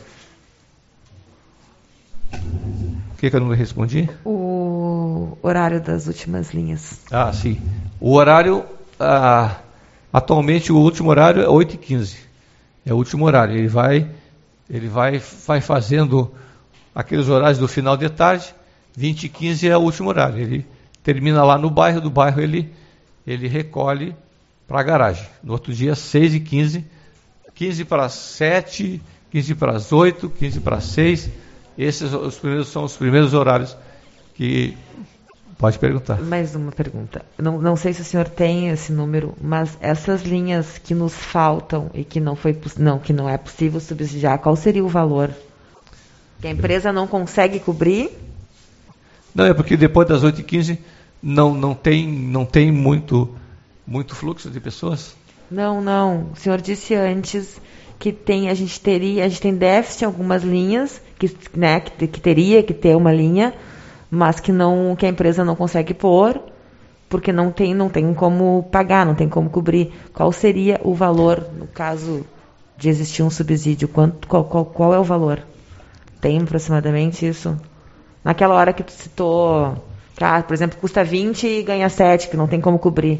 O que, que eu não respondi? O horário das últimas linhas. Ah, sim. O horário, ah, atualmente o último horário é oito e quinze. É o último horário. Ele vai, ele vai, vai fazendo aqueles horários do final de tarde, vinte e quinze é o último horário. Ele termina lá no bairro, do bairro ele, ele recolhe para a garagem. No outro dia, seis e quinze, quinze para as sete, quinze para as oito, quinze para as seis. Esses os primeiros, são os primeiros horários que... Pode perguntar. Mais uma pergunta. Não, não sei se o senhor tem esse número, mas essas linhas que nos faltam e que não, foi, não, que não é possível subsidiar, qual seria o valor? Que a empresa não consegue cobrir? Não, é porque depois das oito e quinze não, não tem, não tem muito, muito fluxo de pessoas? Não, não. O senhor disse antes que tem, a gente teria, a gente tem déficit em algumas linhas, que, né, que, que teria que ter uma linha, mas que, não, que a empresa não consegue pôr, porque não tem, não tem como pagar, não tem como cobrir. Qual seria o valor, no caso de existir um subsídio? Quanto, qual, qual, qual é o valor? Tem aproximadamente isso? Naquela hora que tu citou, que, ah, por exemplo, custa vinte e ganha sete, que não tem como cobrir.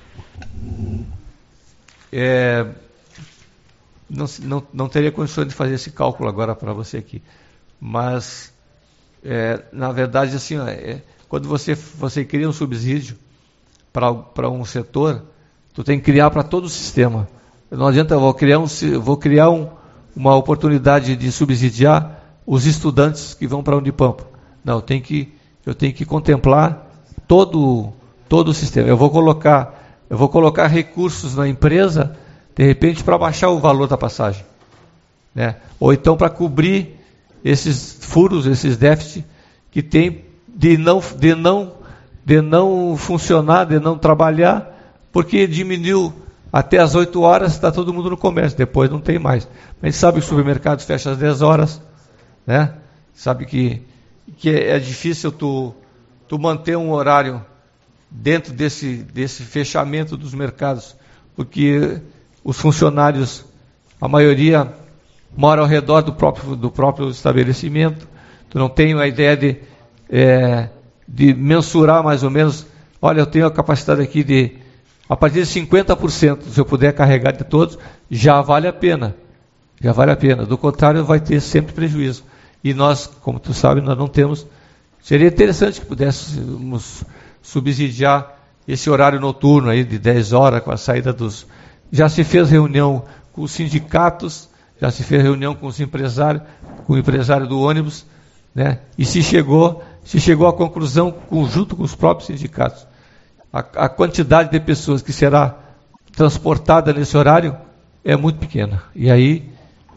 É, não, não, não teria condições de fazer esse cálculo agora para você aqui. Mas, é, na verdade, assim, ó, é, quando você, você cria um subsídio para um setor, tu tem que criar para todo o sistema. Não adianta eu vou criar, um, vou criar um, uma oportunidade de subsidiar os estudantes que vão para a Unipampa. Não, eu tenho que, eu tenho que contemplar todo, todo o sistema. Eu vou colocar, eu vou colocar recursos na empresa, de repente, para baixar o valor da passagem, né? Ou então para cobrir esses furos, esses déficits que tem de não, de não, de não funcionar, de não trabalhar, porque diminuiu até as oito horas, está todo mundo no comércio, depois não tem mais. A gente sabe que os supermercados fecham às dez horas, né? Sabe que, que é difícil tu, tu manter um horário dentro desse, desse fechamento dos mercados, porque os funcionários, a maioria, mora ao redor do próprio, do próprio estabelecimento. Tu não tem a ideia de, é, de mensurar mais ou menos, olha, eu tenho a capacidade aqui de, a partir de cinquenta por cento, se eu puder carregar de todos, já vale a pena. Já vale a pena. Do contrário, vai ter sempre prejuízo. E nós, como tu sabe, nós não temos. Seria interessante que pudéssemos subsidiar esse horário noturno aí de dez horas, com a saída dos... Já se fez reunião com os sindicatos, já se fez reunião com os empresários, com o empresário do ônibus, né? E se chegou, se chegou à conclusão, junto com os próprios sindicatos, a, a quantidade de pessoas que será transportada nesse horário é muito pequena. E aí,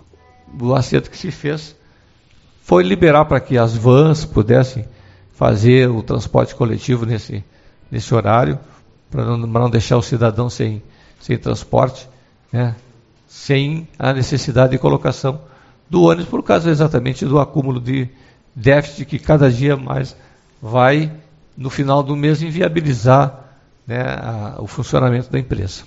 o acerto que se fez foi liberar para que as vans pudessem fazer o transporte coletivo nesse, nesse horário, para não, não deixar o cidadão sem, sem transporte, né? Sem a necessidade de colocação do ônibus, por causa exatamente do acúmulo de déficit que cada dia mais vai, no final do mês, inviabilizar, né, a, o funcionamento da empresa.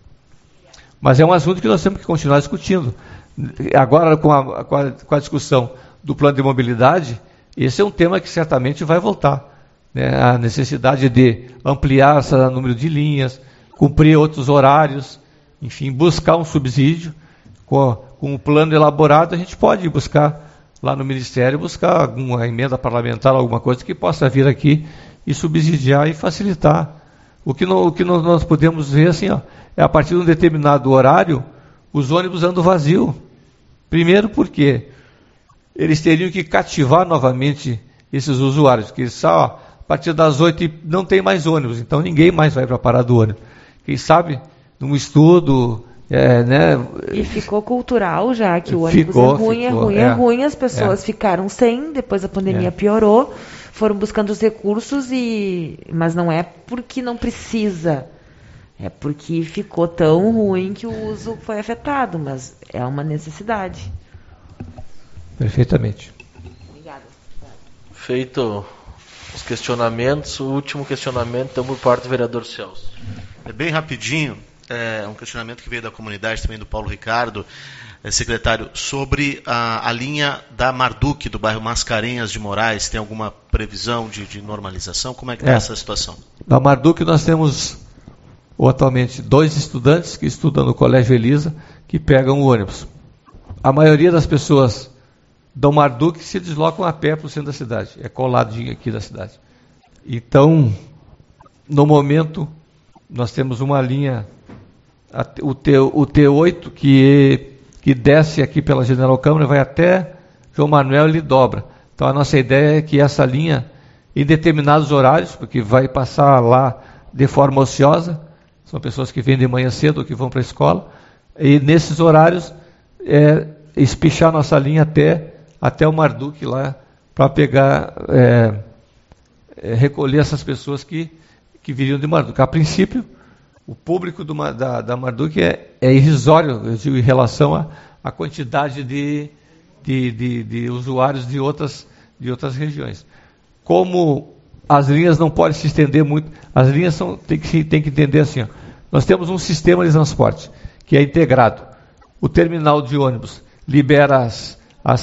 Mas é um assunto que nós temos que continuar discutindo. Agora, com a, com a, com a discussão do plano de mobilidade, esse é um tema que certamente vai voltar, né? A necessidade de ampliar esse número de linhas, cumprir outros horários, enfim, buscar um subsídio. Com, com um plano elaborado, a gente pode buscar lá no Ministério, buscar alguma emenda parlamentar, alguma coisa que possa vir aqui e subsidiar e facilitar. O que, não, o que nós podemos ver assim, ó, é a partir de um determinado horário, os ônibus andam vazios. Primeiro porque eles teriam que cativar novamente esses usuários, porque só a partir das oito não tem mais ônibus, então ninguém mais vai para a parada do ônibus. Quem sabe, num estudo... É, né? E ficou cultural já, que o ônibus ficou, é ruim, ficou, é ruim, é, é ruim, as pessoas é. ficaram sem, depois a pandemia é. piorou, foram buscando os recursos, e mas não é porque não precisa, é porque ficou tão ruim que o uso foi afetado, mas é uma necessidade. Perfeitamente. Obrigada. Feito os questionamentos, o último questionamento então por parte do vereador Celso. É bem rapidinho. É um questionamento que veio da comunidade também do Paulo Ricardo, é, secretário, sobre a, a linha da Marduk, do bairro Mascarenhas de Moraes. Tem alguma previsão de, de normalização? Como é que está é. essa situação? Na Marduk nós temos atualmente dois estudantes que estudam no Colégio Elisa, que pegam o ônibus. A maioria das pessoas do Marduk se deslocam a pé para o centro da cidade, é coladinho aqui da cidade. Então, no momento, nós temos uma linha... O, T, o T oito que, que desce aqui pela General Câmara vai até João Manuel e ele dobra. Então a nossa ideia é que essa linha, em determinados horários, porque vai passar lá de forma ociosa, são pessoas que vêm de manhã cedo ou que vão para a escola, e nesses horários é, espichar nossa linha até, até o Marduk lá, para pegar, é, é, recolher essas pessoas que, que viriam de Marduk. A princípio, o público do, da, da Marduk é, é irrisório, eu digo, em relação à a, a quantidade de, de, de, de usuários de outras, de outras regiões. Como as linhas não podem se estender muito, as linhas são, tem, que, tem que entender assim, ó, nós temos um sistema de transporte que é integrado. O terminal de ônibus libera as,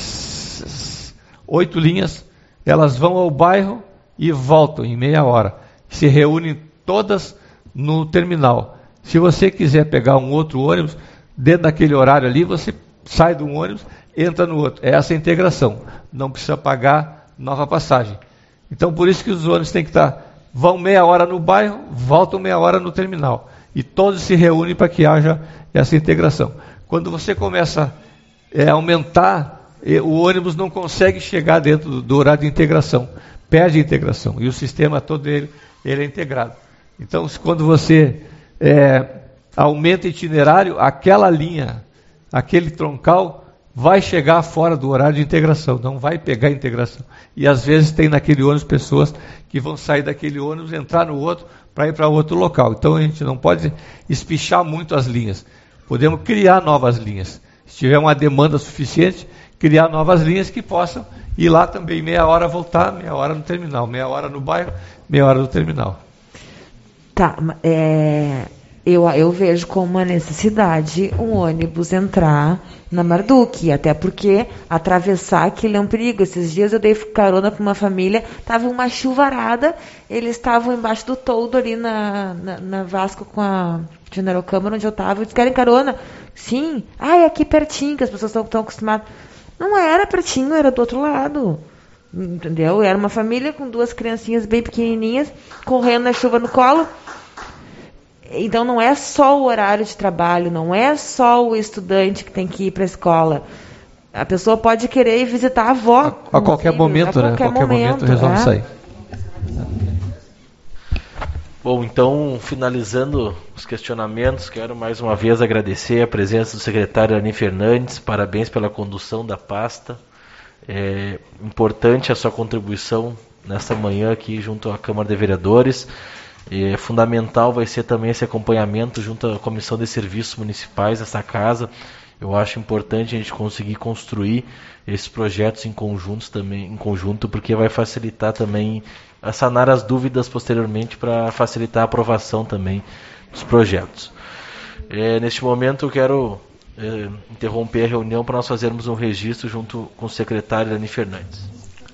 as oito linhas, elas vão ao bairro e voltam em meia hora. Se reúnem todas no terminal. Se você quiser pegar um outro ônibus, dentro daquele horário ali, você sai de um ônibus, entra no outro. É essa integração. Não precisa pagar nova passagem. Então, por isso que os ônibus têm que estar vão meia hora no bairro, voltam meia hora no terminal. E todos se reúnem para que haja essa integração. Quando você começa a aumentar, o ônibus não consegue chegar dentro do, do horário de integração, perde a integração. E o sistema todo ele, ele é integrado. Então, quando você é, aumenta o itinerário, aquela linha, aquele troncal, vai chegar fora do horário de integração, não vai pegar a integração. E às vezes tem naquele ônibus pessoas que vão sair daquele ônibus, entrar no outro, para ir para outro local. Então a gente não pode espichar muito as linhas. Podemos criar novas linhas. Se tiver uma demanda suficiente, criar novas linhas que possam ir lá também, meia hora voltar, meia hora no terminal, meia hora no bairro, meia hora no terminal. Tá, é, eu, eu vejo como uma necessidade um ônibus entrar na Marduk, até porque atravessar aquilo é um perigo. Esses dias eu dei carona para uma família, estava uma chuvarada, eles estavam embaixo do toldo ali na, na, na Vasco com a General Câmara, onde eu estava, eles querem carona. Sim, ah, é aqui pertinho, que as pessoas estão acostumadas. Não era pertinho, era do outro lado. Entendeu? Era uma família com duas criancinhas bem pequenininhas, correndo na chuva no colo. Então não é só o horário de trabalho, não é só o estudante que tem que ir para a escola. A pessoa pode querer ir visitar a avó. A, a qualquer filho, momento, a né? Qualquer, qualquer momento, momento resolve é. sair. Bom, então, finalizando os questionamentos, quero mais uma vez agradecer a presença do secretário Irani Fernandes, parabéns pela condução da pasta. É importante a sua contribuição nesta manhã aqui junto à Câmara de Vereadores. É fundamental vai ser também esse acompanhamento junto à Comissão de Serviços Municipais dessa casa. Eu acho importante a gente conseguir construir esses projetos em conjuntos também, em conjunto, porque vai facilitar também a sanar as dúvidas posteriormente para facilitar a aprovação também dos projetos. É, neste momento eu quero é, interromper a reunião para nós fazermos um registro junto com o secretário Irani Fernandes.